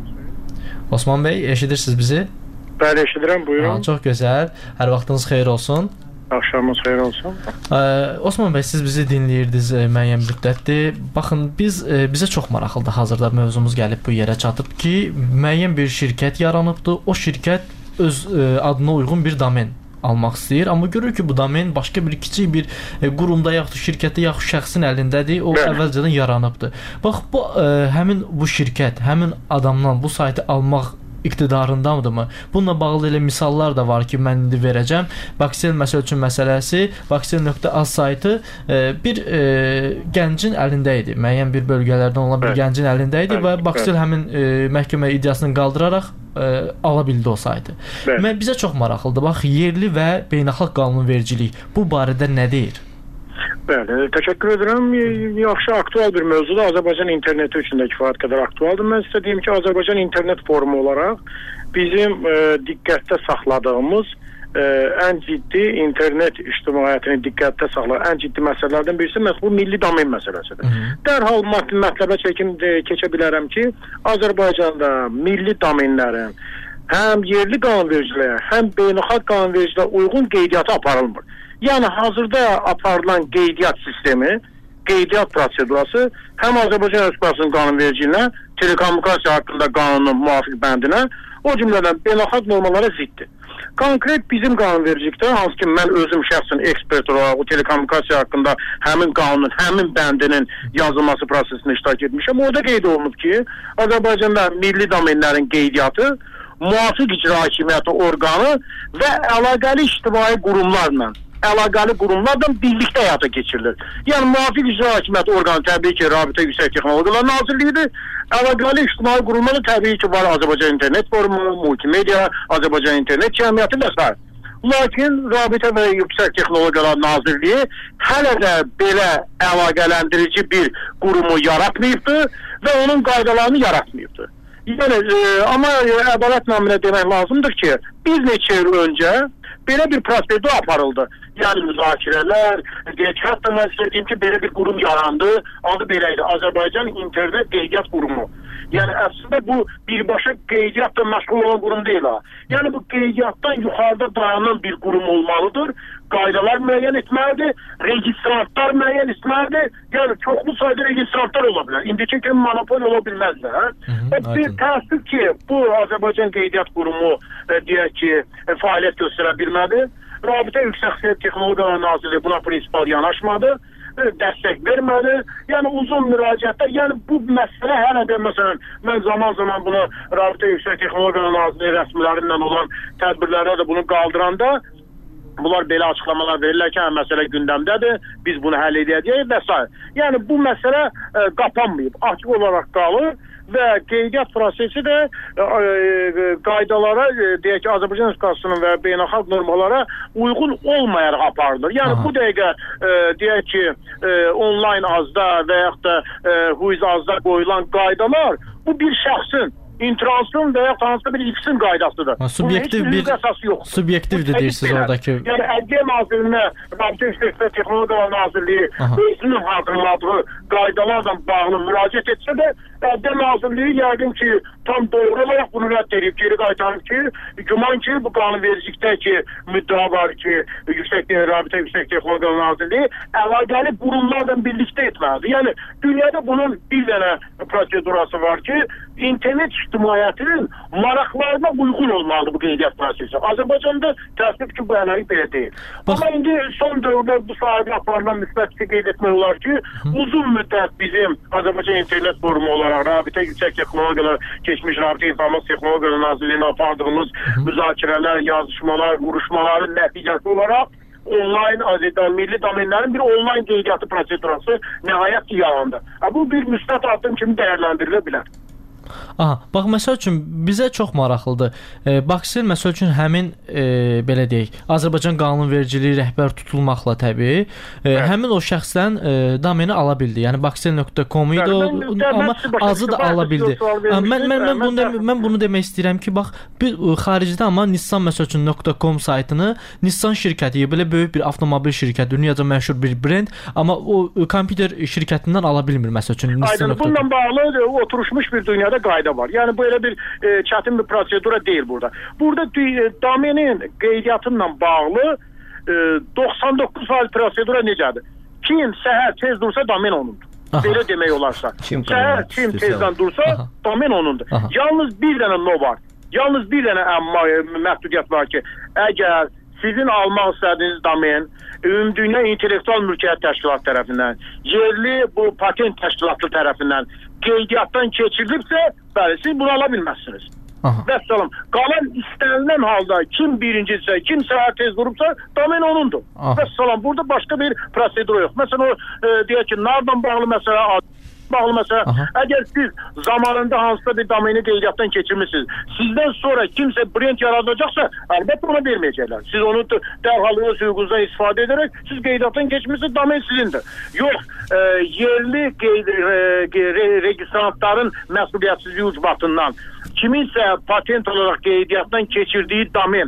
Osman bəy, eşidirsiniz bizi? Bəli, eşidirəm, buyurun. Ha, çox gözəl. Hər vaxtınız xeyir olsun. Axşamınız xeyir olsun. Ə, Osman bəy, siz bizi dinləyirdiniz ə, müəyyən müddətdir. Baxın, biz ə, bizə çox maraqlıdır. Hazırda mövzumuz gəlib bu yerə çatıb ki, müəyyən bir şirkət yaranıbdı. O şirkət öz ə, adına uyğun bir domen almaq istəyir, amma görür ki, bu domen başqa bir kiçik bir e, qurumda yaxud şirkətdə yaxud şəxsin əlindədir, o Bəli. əvvəlcədən yaranıbdır. Bax, bu e, həmin bu şirkət, həmin adamdan bu saytı almaq iqtidarındamıdırmı? Bununla bağlı elə misallar da var ki, mən indi verəcəm. Baxsel məsəl üçün məsələsi, baxsel nöqtə az saytı e, bir e, gəncin əlində idi. Müəyyən bir bölgələrdən olan bir Bəli. gəncin əlində idi Bəli. və baxsel Bəli. həmin e, məhkəmə iddiasını qaldıraraq ə, ala bildi o saytı. Bəli. Mən bizə çox maraqlıdır. Bax, yerli və beynəlxalq qanunvericilik bu barədə nə deyir? Bəli, təşəkkür edirəm. Yaxşı, aktual bir mövzudur. Azərbaycan interneti üçün də kifayət qədər aktualdır. Mən sizə deyim ki, Azərbaycan internet forumu olaraq bizim e, diqqətdə saxladığımız ə, ən ciddi internet ictimaiyyətini diqqətdə saxlayan ən ciddi məsələlərdən birisi məhz bu milli domen məsələsidir. Hı -hı. Dərhal mətləbə çəkim keçə bilərəm ki, Azərbaycanda milli domenlərin həm yerli qanunvericiliyə, həm beynəlxalq qanunvericiliyə uyğun qeydiyyatı aparılmır. Yəni hazırda aparılan qeydiyyat sistemi, qeydiyyat prosedurası həm Azərbaycan Respublikasının qanunvericiliyinə, telekommunikasiya haqqında qanunun müvafiq bəndinə, o cümlədən beynəlxalq normalara ziddir. Konkret bizim qanunvericilikdə, hansı ki mən özüm şəxsən ekspert olaraq o telekommunikasiya haqqında həmin qanunun, həmin bəndinin yazılması prosesində iştirak etmişəm. Orada qeyd olunub ki, Azərbaycanda milli domenlərin qeydiyyatı müvafiq icra hakimiyyəti orqanı və əlaqəli ictimai qurumlarla əlaqəli qurumlarla birlikdə həyata keçirilir. Yəni müvafiq icra hakimiyyəti orqanı təbii ki, Rabitə Yüksək Texnologiyalar Nazirliyidir. Əlaqəli ictimai qurumları təbii ki, var Azərbaycan İnternet Forumu, Multimedia, Azərbaycan İnternet Cəmiyyəti və s. Lakin Rabitə və Yüksək Texnologiyalar Nazirliyi hələ də belə əlaqələndirici bir qurumu yaratmayıbdır və onun qaydalarını yaratmayıbdır. Yəni, e, amma ədalet naminə demək lazımdır ki, bir neçə il öncə belə bir prosedur aparıldı. Yəni müzakirələr, deyək, hətta mən istədiyim ki, belə bir qurum yarandı, adı beləydi, Azərbaycan İnternet Qeydiyyat Qurumu. Yəni əslində bu birbaşa qeydiyyatla məşğul olan qurum deyil ha. Yəni bu qeydiyyatdan yuxarıda dayanan bir qurum olmalıdır, qaydalar müəyyən etməlidir, registrantlar müəyyən etməlidir, yəni çoxlu sayda registrantlar ola bilər. İndiki kimi monopol ola bilməzlər. Hə? Və bir təəssüf ki, bu Azərbaycan Qeydiyyat Qurumu e, deyək ki, e, fəaliyyət göstərə bilmədi. Rabitə Yüksək Texnologiyalar Nazirliyi buna prinsipal yanaşmadı, dəstək vermədi. Yəni uzun müraciətlər, yəni bu məsələ hələ də məsələn, mən zaman zaman bunu Rabitə Yüksək Texnologiyalar Nazirliyi rəsmilərindən olan tədbirlərə də bunu qaldıranda, bunlar belə açıqlamalar verirlər ki, hə, məsələ gündəmdədir, biz bunu həll edəcəyik və s. Yəni bu məsələ e, qapanmayıb, açıq olaraq qalır və qeydiyyat prosesi də e, e, qaydalara, e, deyək ki, Azərbaycan Respublikasının və beynəlxalq normalara uyğun olmayaraq aparılır. Yəni Aha. bu dəqiqə e, deyək ki, e, onlayn azda və yaxud da e, huiz azda qoyulan qaydalar bu bir şəxsin, intransın və ya hansısa bir X-in qaydasıdır. Ha, subyektiv bir subyektivdir deyirsiniz oradakı. Yəni Ədliyyə Nazirinə, Rabitə Yüksək Texnologiyalar Nazirliyi özünün hazırladığı qaydalarla bağlı müraciət etsə də, Ədliyyə Nazirliyi yəqin ki, tam doğru olaraq bunu rədd edib, geri qaytarıb ki, güman ki, bu qanunvericilikdəki müddəa var ki, Yüksək Rabitə Yüksək Texnologiyalar Nazirliyi əlaqəli qurumlarla birlikdə etməlidir. Yəni dünyada bunun bir dənə prosedurası var ki, internet ictimaiyyətinin maraqlarına uyğun olmalıdır bu qeydiyyat prosesi. Azərbaycanda təəssüf ki, bu əlaqə belə deyil. Bax. Amma indi son dövrdə bu sahədə aparılan müsbət qeyd etmək olar ki, Hı. uzun müddət bizim Azərbaycan İnternet Forumu olaraq Rabitə Yüksək Texnologiyalar, keçmiş Rabitə İnformasiya Texnologiyalar Nazirliyinə apardığımız Hı. müzakirələr, yazışmalar, vuruşmaların nəticəsi olaraq onlayn Azərbaycan milli domenlərin bir onlayn qeydiyyatı prosedurası nəhayət ki, yarandı. Bu bir müsbət addım kimi dəyərləndirilə bilər. Aha, bax məsəl üçün bizə çox maraqlıdır. E, Baksel məsəl üçün həmin e, belə deyək, Azərbaycan qanunvericiliyi rəhbər tutulmaqla təbii, e, həmin o şəxsdən e, domeni ala bildi. Yəni baksel nöqtə com idi, amma azı da ala bildi. Mən mən mən bunu de, mən bunu demək istəyirəm ki, bax bir xaricdə amma Nissan məsəl üçün .com saytını Nissan şirkəti, belə böyük bir avtomobil şirkəti, dünyada məşhur bir brend, amma o kompüter şirkətindən ala bilmir məsəl üçün Nissan. Bununla bağlı oturmuş bir dünyada qayda var. Yəni bu elə bir e, çətin bir prosedura deyil burada. Burada e, domenin qeydiyyatıyla bağlı e, doxsan doqquz faiz prosedura necədir? Kim səhər tez dursa domen onundur. Aha. Belə demək olarsa. Kim səhər kim tezdən dursa Aha. domen onundur. Aha. Yalnız bir dənə no var. Yalnız bir dənə əmma məhdudiyyət var ki, əgər sizin almaq istədiyiniz domen Ümumdünya İntellektual Mülkiyyət Təşkilatı tərəfindən, yerli bu patent təşkilatı tərəfindən qeydiyyatdan keçirilibsə, bəli, siz bunu ala bilməzsiniz. Vəssalam. Qalan istənilən halda kim birincisə, kim səhər tez durubsa, domen onundur. Vəssalam. Burada başqa bir prosedur yox. Məsələn, o e, deyək ki, nardan bağlı məsələ bağlı məsələ, Aha. əgər siz zamanında hansısa bir domeni qeydiyyatdan keçirmişsiniz, sizdən sonra kimsə brend yaradacaqsa, əlbəttə ona verməyəcəklər. Siz onu dərhal öz hüququnuzdan istifadə edərək, siz qeydiyyatdan keçmişsiniz, domen sizindir. Yox, e, yerli qeyd, e, re, registrantların məsuliyyətsizliyi ucbatından kiminsə patent olaraq qeydiyyatdan keçirdiyi domen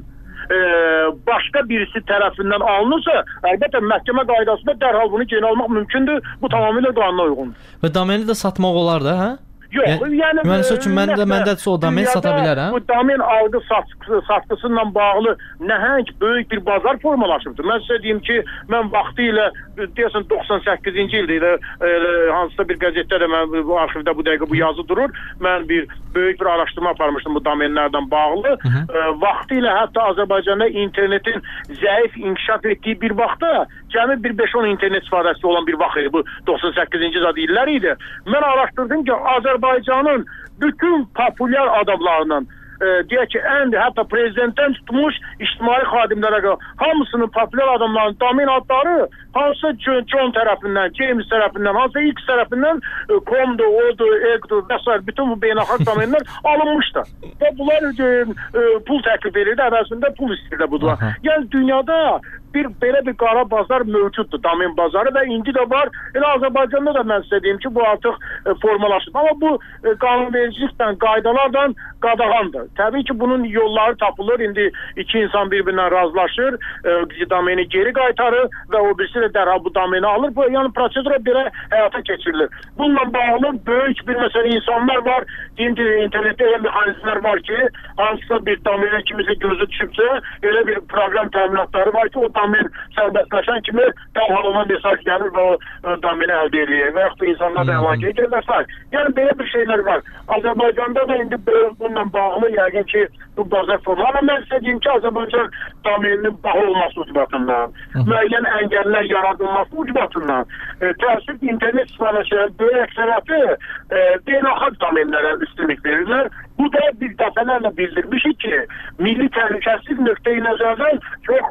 e, başqa birisi tərəfindən alınırsa, əlbəttə məhkəmə qaydasında dərhal bunu geri almaq mümkündür. Bu tamamilə qanuna uyğundur. Və domeni də satmaq olar da, hə? Yox, yəni, yəni müəyyən üçün mən də məndə o domen sata bilərəm. Bu domen alğı satqısı ilə bağlı nəhəng böyük bir bazar formalaşıbdır. Mən sizə deyim ki, mən vaxtı ilə deyəsən doxsan səkkizinci ildə ilə e, hansısa bir qəzetdə də mən bu arxivdə bu dəqiqə bu yazı durur. Mən bir böyük bir araşdırma aparmışdım bu domenlərdən bağlı. Hı -hı. E, vaxtı ilə hətta Azərbaycanda internetin zəif inkişaf etdiyi bir vaxtda cəmi bir beş on internet istifadəçisi olan bir vaxt idi. Bu doxsan səkkizinci illər idi. Mən araşdırdım ki, Azərbaycanın bütün populyar adamlarının e, deyək ki, ən hətta prezidentdən tutmuş ictimai xadimlərə qədər hamısının populyar adamlarının domen adları hansı John tərəfindən, James tərəfindən, hansı X tərəfindən e, Com'dur, O'dur, Eg'dur və s. bütün bu beynəlxalq domenlər alınmışdı. Və bunlar e, e, pul təklif edirdi, əvəzində pul istəyirdi budular. Yəni dünyada bir belə bir qara bazar mövcuddur, domen bazarı və indi də var. Elə Azərbaycanda da mən sizə deyim ki, bu artıq e, formalaşıb. Amma bu e, qanunvericilikdən, qaydalardan qadağandır. Təbii ki, bunun yolları tapılır. İndi iki insan bir-birindən razılaşır, e, domeni geri qaytarır və o birisi də dərhal bu domeni alır. Bu, yəni prosedura belə həyata keçirilir. Bununla bağlı böyük bir məsələ insanlar var. Deyim ki, internetdə elə mexanizmlər var ki, hansısa bir domene kimisə gözü düşübsə, elə bir proqram təminatları var ki, o domen sərbəstləşən kimi dərhal ona mesaj gəlir və o domeni əldə edir. Və yaxud da insanlar da əlaqə edir və s. Yəni belə bir şeylər var. Azərbaycanda da indi bununla bağlı yəqin ki, bu bazar formu. Amma mən sizə deyim ki, Azərbaycan domeninin baha olması ucbatından, müəyyən əngəllər yaradılması ucbatından, e, təəssüf internet istifadəçilərin böyük əksəriyyəti e, beynəlxalq domenlərə üstünlük verirlər. Bu da bir dəfələrlə bildirmişik ki, milli təhlükəsizlik nöqteyi nəzərdən çox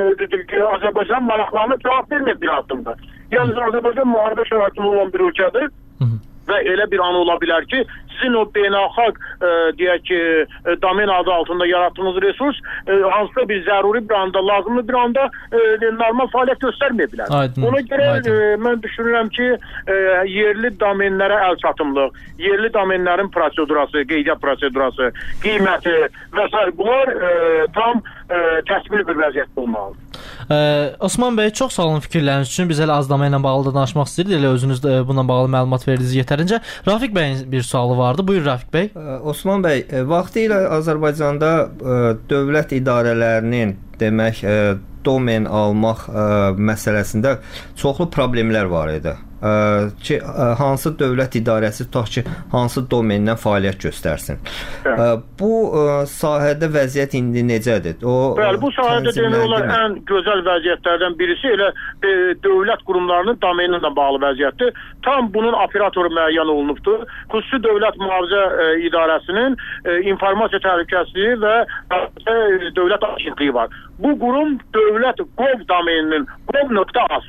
e, Azərbaycan maraqlarına cavab vermir bir addımda. Yəni Azərbaycan müharibə şəraitində olan bir ölkədir. Və elə bir an ola bilər ki, sizin o beynəlxalq e, deyək ki, e, domen adı altında yaratdığınız resurs e, hansısa bir zəruri bir anda, lazımlı bir anda e, normal fəaliyyət göstərməyə bilər. Aydın, ona görə e, mən düşünürəm ki, e, yerli domenlərə əl çatımlıq, yerli domenlərin prosedurası, qeydiyyat prosedurası, qiyməti və s. bunlar e, tam e, təsvir bir vəziyyətdə olmalıdır. Ee, Osman bəy, çox sağ olun fikirləriniz üçün. Biz elə az domen ilə bağlı da danışmaq istəyirdik. Elə özünüz də bununla bağlı məlumat verdiniz yetərincə. Rafiq bəyin bir sualı vardı. Buyur Rafiq bəy. Osman bəy, vaxtı ilə Azərbaycanda dövlət idarələrinin demək domen almaq məsələsində çoxlu problemlər var idi. Ki, hansı dövlət idarəsi tutaq ki, hansı domendən fəaliyyət göstərsin. Hə. Bu sahədə vəziyyət indi necədir? O, Bəli, bu sahədə demək olar ən gözəl vəziyyətlərdən birisi elə e, dövlət qurumlarının domeni ilə bağlı vəziyyətdir. Tam bunun operatoru müəyyən olunubdur. Xüsusi Dövlət Mühafizə e, İdarəsinin e, informasiya təhlükəsizliyi və e, dövlət agentliyi var. Bu qurum dövlət gov domeninin gov.az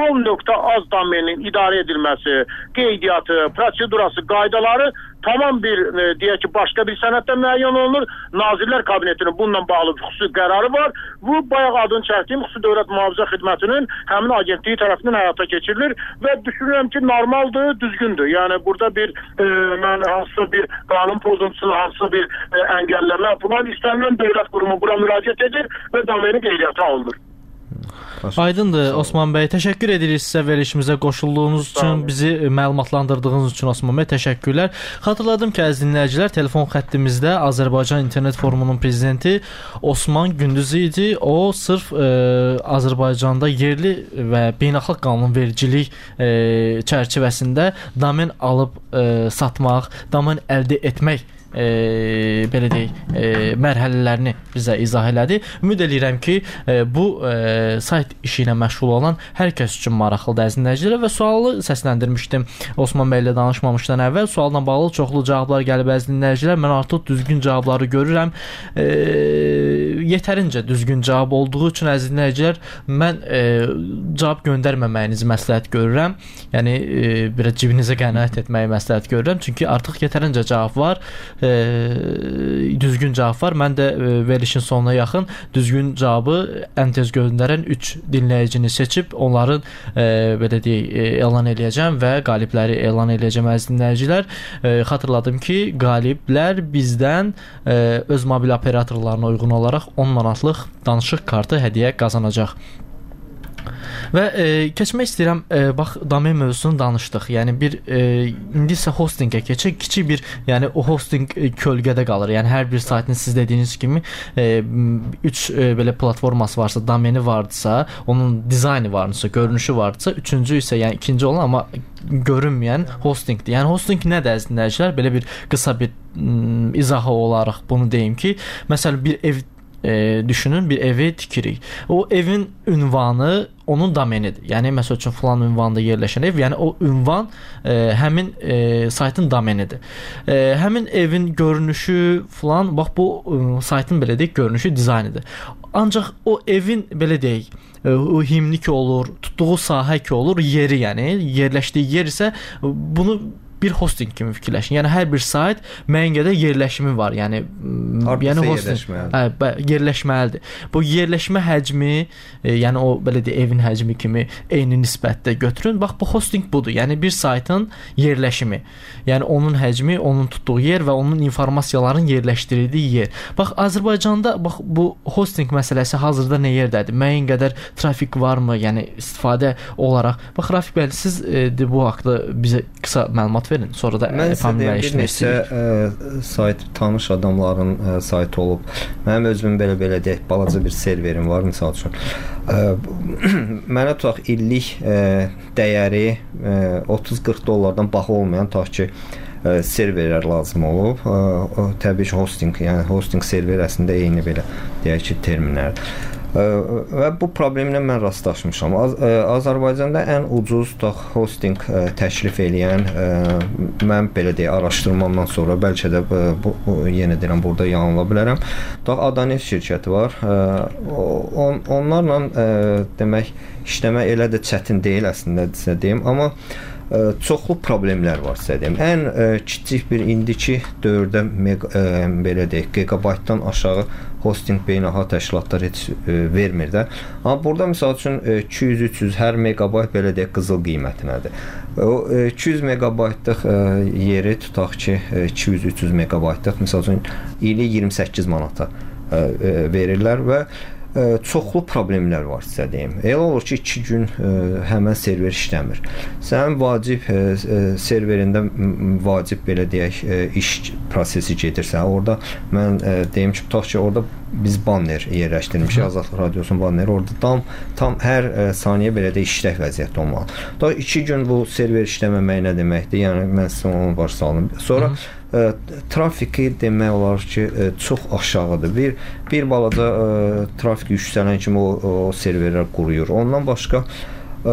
gov.az domeninin idarə edilməsi, qeydiyyatı, prosedurası, qaydaları tamam bir e, deyək ki, başqa bir sənəddə müəyyən olunur. Nazirlər Kabinetinin bununla bağlı xüsusi qərarı var. Bu bayaq adını çəkdiyim Xüsusi Dövlət Mühafizə Xidmətinin həmin agentliyi tərəfindən həyata keçirilir və düşünürəm ki, normaldır, düzgündür. Yəni burada bir e, mən hansısa bir qanun pozuntusu, hansısa bir e, əngəlləmə, bunlar istənilən dövlət qurumu bura müraciət edir və domeni qeydiyyata alınır. Aydındır Osman bəy, təşəkkür edirik sizə verilişimizə qoşulduğunuz üçün, bizi məlumatlandırdığınız üçün Osman bəy, təşəkkürlər. Xatırladım ki, əziz dinləyicilər, telefon xəttimizdə Azərbaycan İnternet Forumunun prezidenti Osman Gündüz idi. O sırf e, Azərbaycanda yerli və beynəlxalq qanunvericilik e, çərçivəsində domen alıb e, satmaq, domen əldə etmək E, belə deyək, e, mərhələlərini bizə izah elədi. Ümid edirəm ki, e, bu e, sayt işi ilə məşğul olan hər kəs üçün maraqlıdır əziz dinləyicilər və sualı səsləndirmişdim Osman bəy ilə danışmamışdan əvvəl. Sualla bağlı çoxlu cavablar gəlib əziz dinləyicilər. Mən artıq düzgün cavabları görürəm. E, yetərincə düzgün cavab olduğu üçün əziz dinləyicilər, mən e, cavab göndərməməyinizi məsləhət görürəm. Yəni e, biraz cibinizə qənaət etməyi məsləhət görürəm. Çünki artıq yetərincə cavab var. e, düzgün cavab var. Mən də e, verilişin sonuna yaxın düzgün cavabı ən tez göndərən üç dinləyicini seçib onların e, belə deyək, e, elan eləyəcəm və qalibləri elan eləyəcəm əziz dinləyicilər. E, xatırladım ki, qaliblər bizdən e, öz mobil operatorlarına uyğun olaraq on manatlıq danışıq kartı hədiyyə qazanacaq. Və e, keçmək istəyirəm, e, bax domen mövzusunu danışdıq. Yəni bir e, indi isə hostingə keçək. Kiçik bir, yəni o hosting e, kölgədə qalır. Yəni hər bir saytın siz dediyiniz kimi e, üç e, belə platforması varsa, domeni vardısa, onun dizaynı varsa, görünüşü vardısa, üçüncü isə yəni ikinci olan amma görünməyən hostingdir. Yəni hosting nədir əziz dinləyicilər? Belə bir qısa bir m, izahı olaraq bunu deyim ki, məsələn bir ev E, düşünün, bir evi tikirik. O evin ünvanı onun domenidir. Yəni məsəl üçün falan ünvanda yerləşən ev, yəni o ünvan e, həmin e, saytın domenidir. E, həmin evin görünüşü falan, bax bu e, saytın belə deyək, görünüşü, dizaynıdır. Ancaq o evin belə deyək, e, o himni ki olur, tutduğu sahə ki olur, yeri, yəni yerləşdiyi yer isə bunu bir hosting kimi fikirləşin. Yəni hər bir sayt müəyyən qədər yerləşimi var. Yəni Hardasa yəni hosting hə, yerləşməlidir. Bu yerləşmə həcmi, e, yəni o belə deyə evin həcmi kimi eyni nisbətdə götürün. Bax bu hosting budur. Yəni bir saytın yerləşimi. Yəni onun həcmi, onun tutduğu yer və onun informasiyaların yerləşdirildiyi yer. Bax Azərbaycanda bax bu hosting məsələsi hazırda nə yerdədir? Müəyyən qədər trafik varmı? Yəni istifadə olaraq. Bax Rafiq bəy, siz e, bu haqqda bizə qısa məlumat verin. Sonra da mən sizə deyim, bir neçə ə, sayt, tanış adamların ə, saytı olub. Mənim özümün belə-belə deyək, balaca bir serverim var, misal üçün. Ə, mənə tutaq illik ə, dəyəri ə, otuz qırx dollardan baha olmayan tutaq ki, ə, serverlər lazım olub. Ə, ə, təbii ki, hosting, yəni hosting server əslində eyni belə deyək ki, terminlərdir. Və bu problemlə mən rastlaşmışam. Az, ə, Azərbaycanda ən ucuz tutaq hosting ə, təklif eləyən ə, mən belə deyə araşdırmamdan sonra bəlkə də ə, bu, bu yenə deyirəm burada yanıla bilərəm. Tutaq Adanef şirkəti var. Ə, on, onlarla ə, demək işləmək elə də çətin deyil əslində sizə deyim, amma ə, çoxlu problemlər var sizə deyim. Ən ə, kiçik bir indiki dövrdə mega, ə, belə deyək, gigabaytdan aşağı hosting beynəlxalq təşkilatlar heç e, vermir də. Amma burada məsəl üçün e, iki yüz üç yüz hər megabayt belə deyək qızıl qiymətinədir. O e, iki yüz megabaytlıq e, yeri tutaq ki, e, iki yüz üç yüz megabaytlıq məsəl üçün ili iyirmi səkkiz manata e, e, verirlər və e, çoxlu problemlər var sizə deyim. Elə olur ki, iki gün e, həmən server işləmir. Sənin vacib e, e, serverində vacib belə deyək e, iş prosesi gedirsə, orada mən e, deyim ki, tutaq ki, orada biz banner yerləşdirmişik, Azadlıq Radiosunun banneri, orada tam tam hər e, saniyə belə də işlək vəziyyətdə olmalı. Da iki gün bu server işləməmək nə deməkdir? Yəni mən sizə onu başa salım. Sonra e, trafiki demək olar ki, e, çox aşağıdır. Bir bir balaca e, trafik yüksələn kimi o, o serverlər quruyur. Ondan başqa Ə,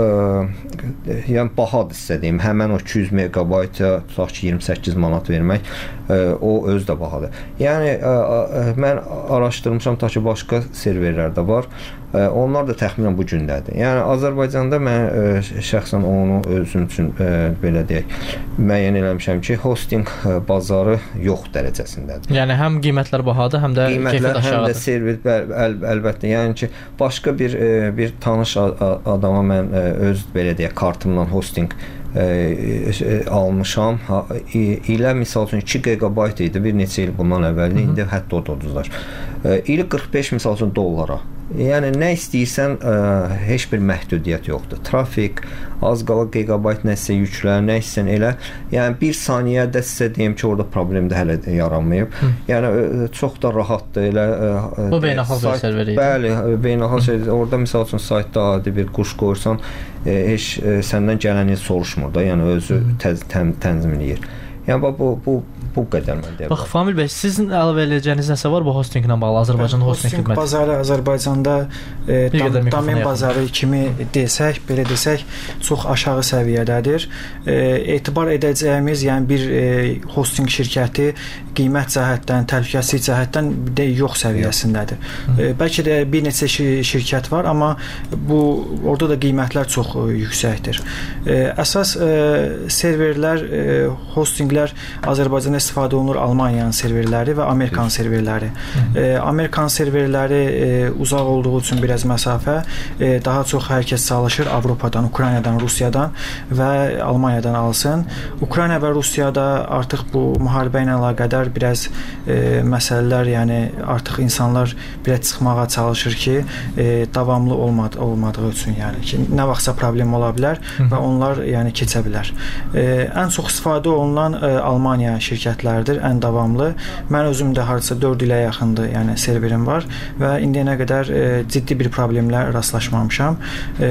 yəni bahadır sizə deyim. Həmən o iki yüz megabayta tutaq ki, iyirmi səkkiz manat vermək, ə, o özü də bahadır. Yəni ə, ə, mən araşdırmışam, ta ki başqa serverlər də var. Ə, onlar da təxminən bu gündədir. Yəni Azərbaycanda mən ə, şəxsən onu özüm üçün ə, belə deyək, müəyyən eləmişəm ki, hosting ə, bazarı yox dərəcəsindədir. Yəni həm qiymətlər bahadır, həm də qiymətlər həm də server əl, əl, əlbəttə. Yəni ki, başqa bir ə, bir tanış adama mən ə, öz belə deyək kartımdan hosting ə, ə, almışam. Ha, ilə misal üçün iki gigabayt idi bir neçə il bundan əvvəl. İndi hətta o da ucuzlar. Ə, ili qırx beş misal üçün dollara. Yəni nə istəyirsən, ə, heç bir məhdudiyyət yoxdur. Trafik, az qala gigabayt nəsə yüklə, nə istəyirsən elə. Yəni bir saniyədə sizə deyim ki, orada problem də hələ yaranmayıb. Hı. Yəni ə, çox da rahatdır elə. Ə, Bu beynəlxalq serveri idi. Bəli, beynəlxalq serveri. Orada məsəl üçün saytda adi bir quş qoyursan, ə, heç ə, səndən gələni soruşmur da, yəni özü təz, tən, tənzimləyir. Yəni bu bu bu qədər mən deyirəm. Bax Famil bəy, sizin əlavə edəcəyiniz nəsə var bu hostinglə bağlı? Azərbaycan hosting xidməti. Hosting bazarı Azərbaycanda e, dam, domen bazarı kimi desək, belə desək, çox aşağı səviyyədədir. E, etibar edəcəyimiz, yəni bir e, hosting şirkəti qiymət cəhətdən, təhlükəsizlik cəhətdən də yox səviyyəsindədir. E, bəlkə də bir neçə şirkət var, amma bu orada da qiymətlər çox e, yüksəkdir. E, əsas e, serverlər e, hostinglə serverlər Azərbaycanda istifadə olunur, Almaniyanın serverləri və Amerikan serverləri. E, Amerikan serverləri e, uzaq olduğu üçün biraz məsafə, e, daha çox hər kəs çalışır Avropadan, Ukraynadan, Rusiyadan və Almaniyadan alsın. Ukrayna və Rusiyada artıq bu müharibə ilə əlaqədar biraz e, məsələlər, yəni artıq insanlar biraz çıxmağa çalışır ki, e, davamlı olmad olmadığı üçün, yəni ki, nə vaxtsa problem ola bilər və onlar yəni keçə bilər. E, ən çox istifadə olunan e, Almaniya şirkətləridir, ən davamlı. Mən özüm də hardasa dörd ilə yaxındır, yəni serverim var və indiyənə qədər e, ciddi bir problemlə rastlaşmamışam. E,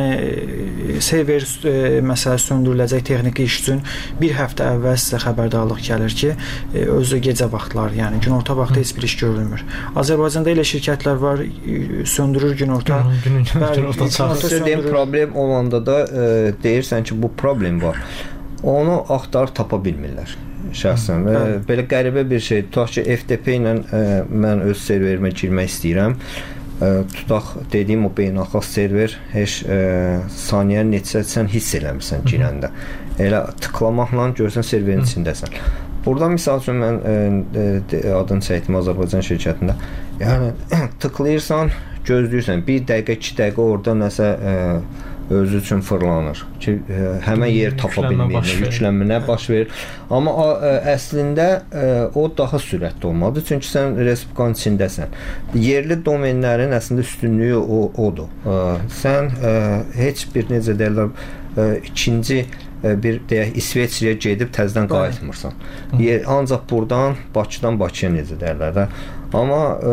yəni server e, məsələ söndürüləcək texniki iş üçün bir həftə əvvəl sizə xəbərdarlıq gəlir ki, e, özü gecə vaxtları, yəni günorta vaxtı heç bir iş görülmür. Azərbaycanda elə şirkətlər var, söndürür günorta. Günorta söndürür. Problem olanda da e, deyirsən ki, bu problem var. Onu axtarıb tapa bilmirlər şəxsən. E, belə qəribə bir şey. Tutaq ki, F T P ilə e, mən öz serverimə girmək istəyirəm. E, tutaq dediyim o beynəlxalq server heç e, saniyə neçə sən hiss eləmirsən girəndə. Elə tıklamaqla görsən serverin içindəsən. Burada misal üçün mən e, e, adını çəkdim Azərbaycan şirkətində. Yəni tıklayırsan, gözləyirsən bir dəqiqə, iki dəqiqə orada nəsə e, özü üçün fırlanır ki, e, həmən yer tapa bilmir, yüklənmə baş verir. Amma ə, əslində ə, o daha sürətli olmalıdır, çünki sən respublikanın içindəsən. Yerli domenlərin əslində üstünlüyü o, odur. Ə, sən ə, heç bir necə deyirlər, ə, ikinci ə, bir deyək İsveçrəyə gedib təzədən qayıtmırsan. Yer, ancaq buradan Bakıdan Bakıya necə deyirlər də. Amma ə,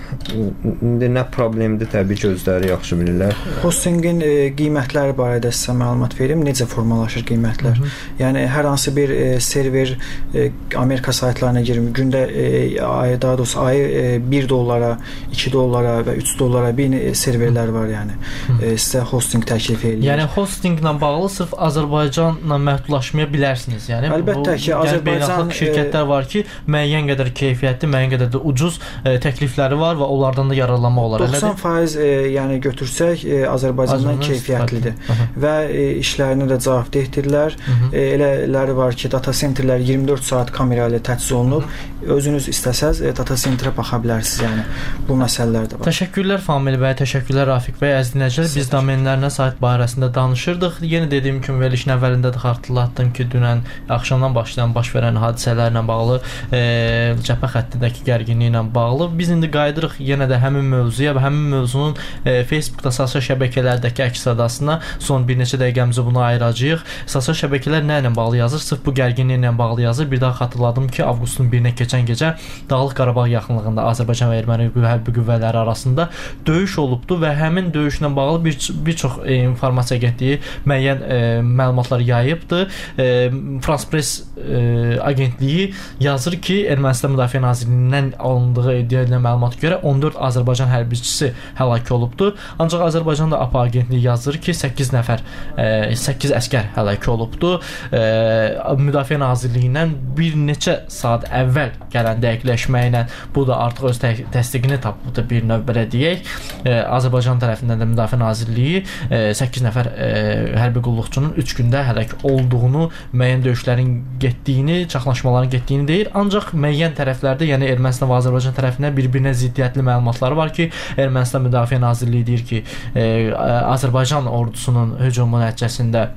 indi nə problemdir, təbii ki, özləri yaxşı bilirlər. Hostingin e, qiymətləri barədə sizə məlumat verim. Necə formalaşır qiymətlər? Hı -hı. Yəni hər hansı bir e, server e, Amerika saytlarına girim. Gündə e, ay, daha doğrusu ayı e, bir dollara, iki dollara və üç dollara bir e, serverlər var, yəni. E, sizə hosting təklif edir. Yəni hostinglə bağlı sırf Azərbaycanla məhdudlaşmaya bilərsiniz. Yəni əlbəttə ki, Azərbaycan şirkətlər var ki, müəyyən qədər keyfiyyətli, müəyyən qədər də ucuz e, təklifləri var və onlardan da yararlanma olar. doxsan faiz e, yəni götürsək e, Azərbaycandan keyfiyyətlidir və e, işlərinə də cavabdehdirlər. E, elələri var ki, data centerlər iyirmi dörd saat kamera ilə təchiz olunub. Özünüz istəsəz e, data centerə baxa bilərsiniz, yəni bu məsələlər də var. Təşəkkürlər Famil bəy, təşəkkürlər Rafiq bəy, əziz dinləyicilər. Biz domenlərlə sayt barəsində danışırdıq. Yenə dediyim kimi verilişin əvvəlində də xatırlatdım ki, dünən axşamdan başlayan baş verən hadisələrlə bağlı, e, cəbhə xəttindəki gərginliklə bağlı biz indi qayıdırıq yenə də həmin mövzuya və həmin mövzunun e, Facebookda, sosial şəbəkələrdəki əks-sədasına son bir neçə dəqiqəmizi buna ayıracağıq. Sosial şəbəkələr nə ilə bağlı yazır? Sırf bu gərginliklə bağlı yazır. Bir daha xatırladım ki, avqustun birinə keçən gecə Dağlıq Qarabağ yaxınlığında Azərbaycan və Erməni hərbi qüvvələri arasında döyüş olubdu və həmin döyüşlə bağlı bir, bir çox e, informasiya agentliyi müəyyən e, məlumatlar yayıbdı. E, France Press e, agentliyi yazır ki, Ermənistan Müdafiə Nazirliyindən alındığı iddia edilən məlumata görə on dörd Azərbaycan hərbiçisi həlak olubdu. Ancaq Azərbaycan da A P A agentliyi yazır ki, səkkiz nəfər, e, səkkiz əskər həlak olubdu. E, Müdafiə Nazirliyindən bir neçə saat əvvəl gələn dəqiqləşməklə bu da artıq öz tə təsdiqini tapıbdı bir növ belə deyək. E, Azərbaycan tərəfindən də Müdafiə Nazirliyi e, səkkiz nəfər e, hərbi qulluqçunun üç gündə həlak olduğunu, müəyyən döyüşlərin getdiyini, çaxnaşmaların getdiyini deyir. Ancaq müəyyən tərəflərdə, yəni Ermənistan və Azərbaycan tərəfindən bir-birinə ziddiyyətli məlumatları var ki, Ermənistan Müdafiə Nazirliyi deyir ki, e, Azərbaycan ordusunun hücumu nəticəsində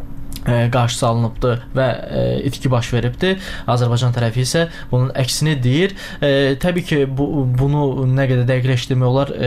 qarşısı alınıbdı və e, itki baş veribdi. Azərbaycan tərəfi isə bunun əksini deyir. E, təbii ki, bu, bunu nə qədər dəqiqləşdirmək olar, e,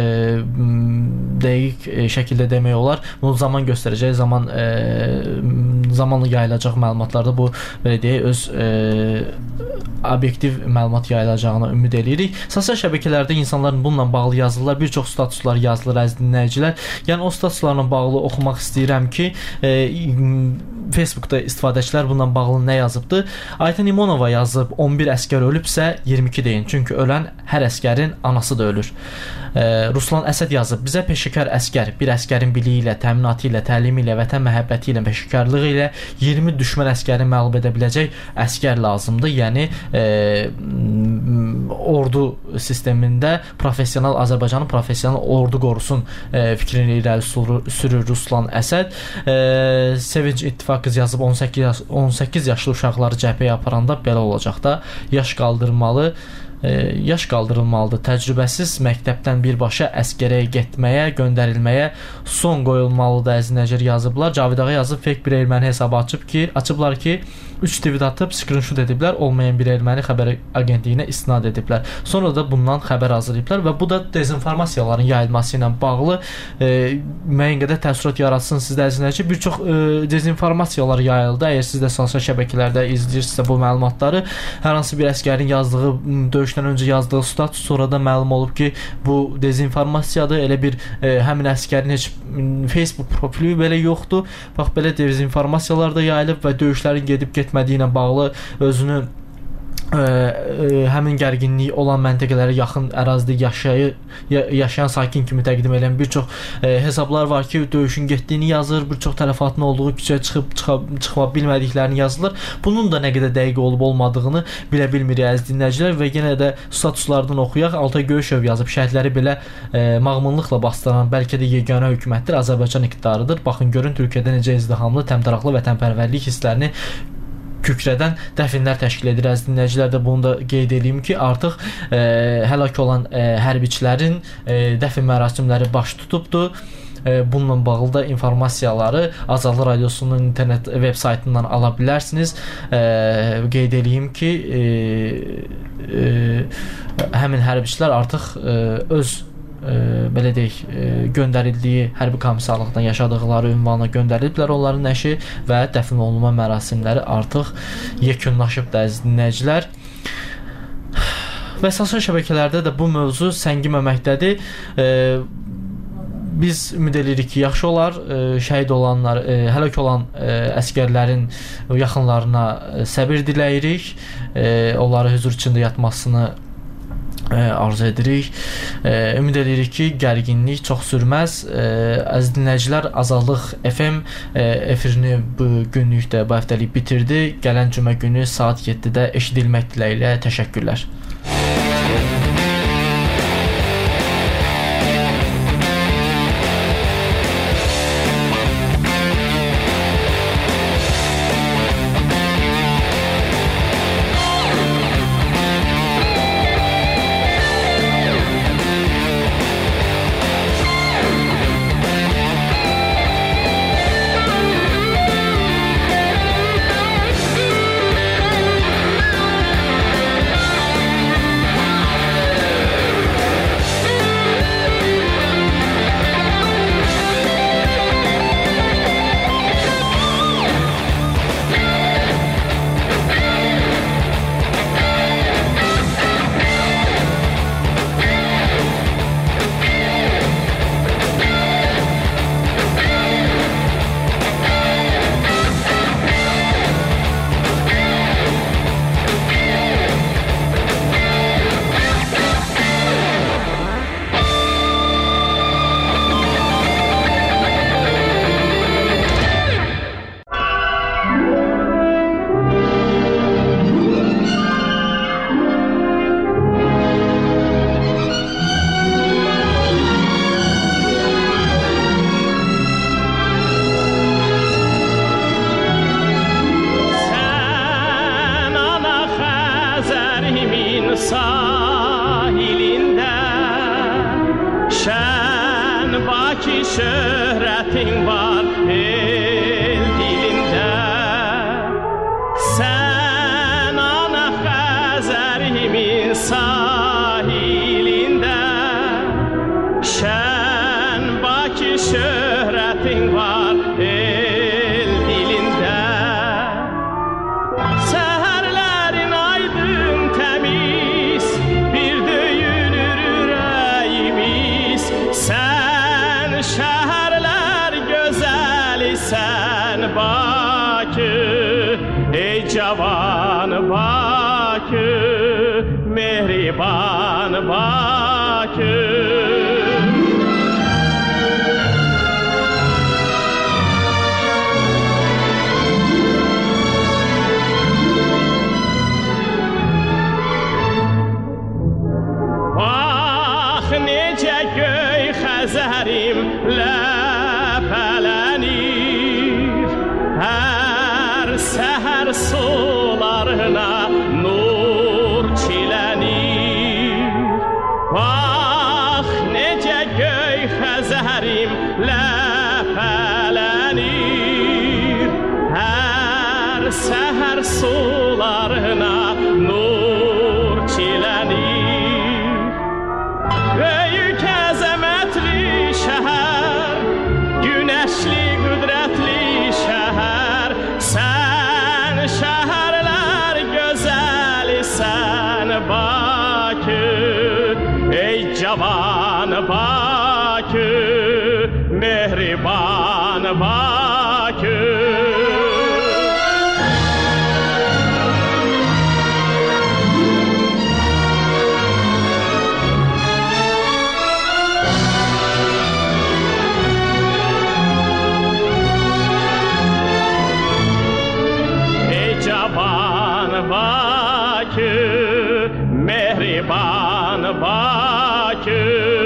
dəqiq e, şəkildə demək olar. Bunu zaman göstərəcək, zaman e, zamanla yayılacaq məlumatlarda bu belə deyək, öz e, obyektiv məlumat yayılacağına ümid edirik. Sosial şəbəkələrdə insanların bununla bağlı yazılar, bir çox statuslar yazılır, əziz dinləyicilər. Yəni o statuslarla bağlı oxumaq istəyirəm ki, e, Facebookda istifadəçilər bununla bağlı nə yazıbdı? Ayten İmonova yazıb, on bir əskər ölübsə iyirmi iki deyin. Çünki ölən hər əskərin anası da ölür. E, Ruslan Əsəd yazıb, bizə peşəkar əskər, bir əskərin biliyi ilə, təminatı ilə, təlimi ilə, vətən məhəbbəti ilə, peşəkarlığı ilə iyirmi düşmən əskəri məğlub edə biləcək əskər lazımdır. Yəni e, ordu sistemində professional Azərbaycanın professional ordu qorusun e, fikrini irəli sürür Ruslan Əsəd. E, Sevinç İttifaqı yazıb on səkkiz yaşlı uşaqları cəbhəyə aparanda belə olacaq da, yaş qaldırmalı yaş qaldırılmalıdır. Təcrübəsiz məktəbdən birbaşa əskərəyə getməyə, göndərilməyə son qoyulmalıdır əzinəcər yazıblar. Cavid Ağa yazıb fake bir erməni hesabı açıb ki, açıblar ki, üç tweet atıb screenshot ediblər, olmayan bir erməni xəbər agentliyinə istinad ediblər. Sonra da bundan xəbər hazırlayıblar və bu da dezinformasiyaların yayılması ilə bağlı e, müəyyən qədər təəssürat yaratsın sizdə əzinəcər. Bir çox e, dezinformasiyalar yayıldı. Əgər siz də sosial şəbəkələrdə izləyirsinizsə bu məlumatları, hər hansı bir əskərin yazdığı, döyüşdən öncə yazdığı status sonradan məlum olub ki, bu dezinformasiyadır. Elə bir e, həmin əskərin heç Facebook profili belə yoxdur. Bax, belə dezinformasiyalar da yayılıb və döyüşlərin gedib getmədiyi ilə bağlı özünü Ə, ə, həmin gərginlik olan məntəqələrə yaxın ərazidə yaşayı, ya, yaşayan sakin kimi təqdim edən bir çox ə, hesablar var ki, döyüşün getdiyini yazır, bir çox tələfatın olduğu, küçəyə çıxıb çıxa, çıxa bilmədiklərini yazılır. Bunun da nə qədər dəqiq olub olmadığını bilə bilmirik əziz dinləyicilər və yenə də statuslardan oxuyaq. Altay Göyüşov yazıb, şəhidləri belə ə, mağmunluqla bastıran bəlkə də yeganə hökumətdir, Azərbaycan iqtidarıdır. Baxın, görün Türkiyədə necə izdihamlı, təmtəraqlı vətənpərvərlik hisslərini kükrədən dəfinlər təşkil edir. Əziz dinləyicilər də bunu da qeyd edeyim ki, artıq e, həlak olan e, hərbiçilərin e, dəfn mərasimləri baş tutubdur. E, bununla bağlı da informasiyaları Azadlıq Radiosunun internet veb saytından ala bilərsiniz. E, qeyd edeyim ki, e, e, həmin hərbiçilər artıq e, öz E, belə deyək, e, göndərildiyi hərbi komissarlıqdan yaşadıqları ünvana göndəriliblər onların nəşi və dəfn olunma mərasimləri artıq yekunlaşıb əziz dinləyicilər. Və sosial şəbəkələrdə də bu mövzu səngiməməkdədir. E, biz ümid edirik ki, yaxşı olar. E, şəhid olanlar, e, həlak olan e, əskərlərin yaxınlarına e, səbir diləyirik. E, onları hüzur içində yatmasını arzu edirik. E, ümid edirik ki, gərginlik çox sürməz. E, əziz dinləyicilər, Azadlıq F M e, efirini bu günlük də bu həftəlik bitirdi. Gələn cümə günü saat yeddidə eşidilmək diləyilə təşəkkürlər. sularına nur çilənir. Böyük əzəmətli şəhər, günəşli, qüdrətli şəhər, sən şəhərlər gözəlisən Bakı, ey cavan Bakı, mehriban Bakı. Bakı, mehriban Bakı.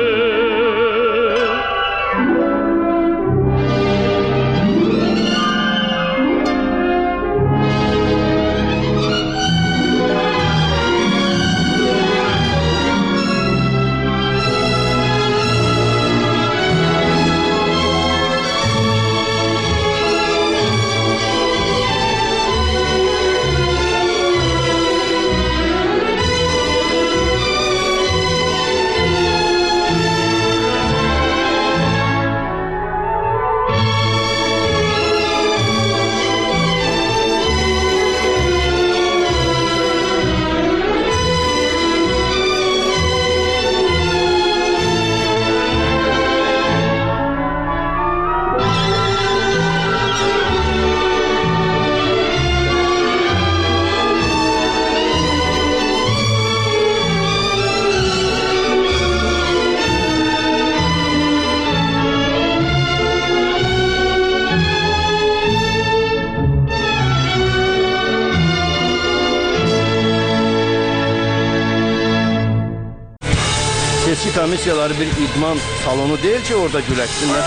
Seçki komissiyaları bir idman salonu deyil ki, orada güləşsinlər.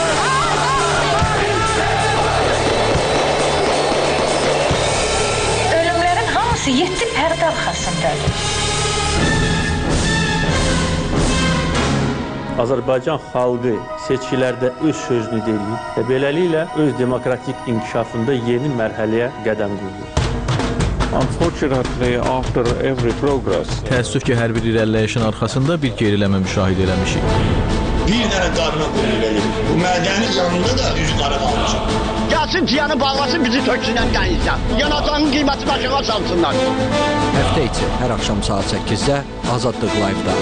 Ölümlərin hamısı yeddi pərdə arxasındadır. Azərbaycan xalqı seçkilərdə öz sözünü deyir və beləliklə öz demokratik inkişafında yeni mərhələyə qədəm qoyur. Unfortunately, after every progress, təəssüf ki, hər bir irəliləyişin arxasında bir geriləmə müşahidə eləmişik. Bir dənə qarına qoyulur. Bu mədənin yanında da üz qara qalmışam. Gəlsin ciyanı bağlasın, bizi töksünən dənizdən. Yanacağın qiyməti başına salsınlar. Həftə içi hər axşam saat səkkizdə Azadlıq Live-da.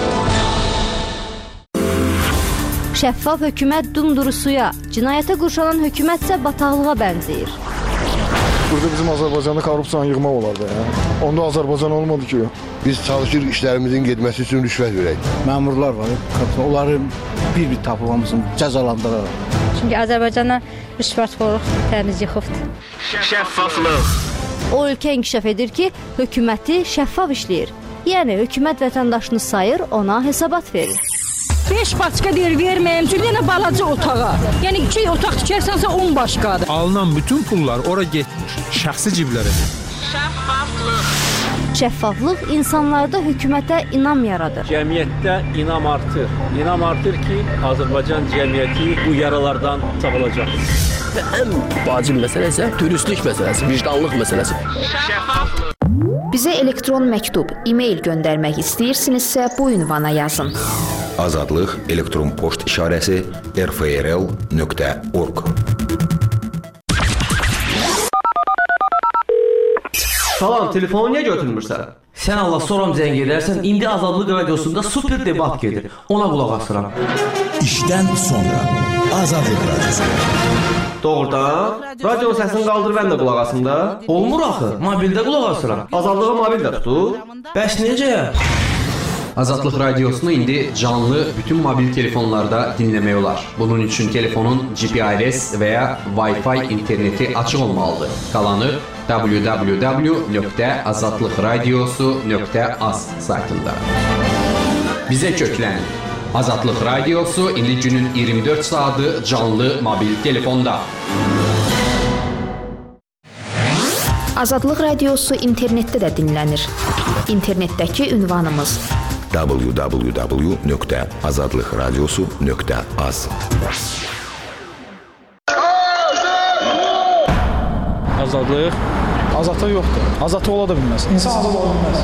Şəffaf hökumət dumduru suya, cinayətə qurşalan hökumət isə bataqlığa bənzəyir. Burada bizim Azərbaycanda korrupsiyanı yığmaq olardı. Ya. Onda Azərbaycan olmadı ki. Biz çalışırıq işlərimizin getməsi üçün rüşvət verək. Məmurlar var, onları bir-bir tapılmamızın cəzalandıraraq. Çünki Azərbaycana rüşvətxorluq təmiz yıxıbdır. Şəffaflıq. O ölkə inkişaf edir ki, hökuməti şəffaf işləyir. Yəni, hökumət vətəndaşını sayır, ona hesabat verir. beş başqa deyir, verməyəm, çünki yenə balaca otağa. Yəni, iki otaq tikərsənsə on başqadır. Alınan bütün pullar ora getmir, şəxsi ciblərə. Şəffaflıq. Şəffaflıq insanlarda hökumətə inam yaradır. Cəmiyyətdə inam artır. İnam artır ki, Azərbaycan cəmiyyəti bu yaralardan sağılacaq. Və ən vacib məsələ isə dürüstlük məsələsi, vicdanlıq məsələsi. Şəffaflıq. Bizə elektron məktub, e-mail göndərmək istəyirsinizsə bu ünvana yazın. Azadlıq elektron poçt işarəsi r f r l nöqtə org. Salam, telefonu niyə götürmürsən? Sən Allah soram zəng edərsən, indi Azadlıq radiosunda super debat gedir. Ona qulaq asıram. İşdən sonra Azadlıq radiosu. Doğrudan? Radio səsini qaldır, mən də qulaq asım da. Olmur axı, mobildə qulaq asıram. Azadlığı mobildə tutur. Bəs necə? Azadlıq radiosunu indi canlı bütün mobil telefonlarda dinləmək olar. Bunun üçün telefonun G P R S və ya Wi-Fi interneti açıq olmalıdır. Qalanı w w w nöqtə azadlıqradiosu nöqtə az saytında. Bizə köklən. Azadlıq radiosu indi günün iyirmi dörd saatı canlı mobil telefonda. Azadlıq radiosu internetdə də dinlənir. İnternetdəki ünvanımız w w w nöqtə azadlıqradiosu nöqtə az. Azadlıq Azadlıq yoxdur. Azadlıq ola da bilməz. İnsan azad ola bilməz.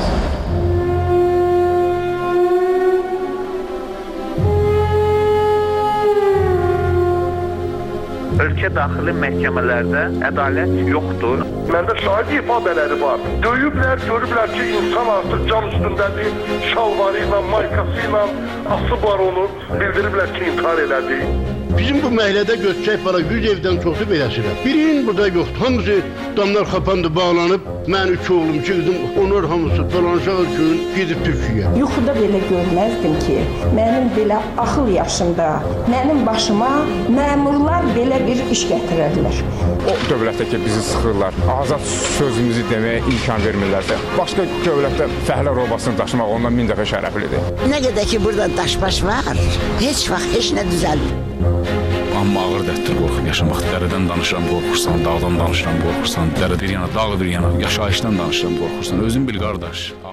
Ölkə daxili məhkəmələrdə ədalət yoxdur. Məndə şahid ifadələri var. Döyüblər, görüblər ki, insan artıq cam üstündədir, şalvarı ilə, maykası ilə asıb var onu, bildiriblər ki, intihar elədi. Bizim bu məhəllədə göçəcək para yüz evdən çoxdur beləsilə. Birinin burada yoxdur. Hamısı damlar xapandı, bağlanıb. Mən üç oğlum, iki qızım, onlar hamısı dolanışaq üçün gedib Türkiyəyə. Yuxuda belə görməzdim ki, mənim belə axıl yaşımda, mənim başıma məmurlar belə bir iş gətirərlər. O dövlətdə ki, bizi sıxırlar, azad sözümüzü deməyə imkan vermirlərsə, başqa dövlətdə fəhlə robasını daşımaq ondan min dəfə şərəflidir. Nə qədər ki, burada daşbaş var, heç vaxt heç nə düzəlmir. Amma ağır dərddir qorxub yaşamaq. Dərədən danışıram, qorxursan, dağdan danışıram, qorxursan, dərə bir yana, dağ bir yana, yaşayışdan danışıram, qorxursan. Özün bil qardaş.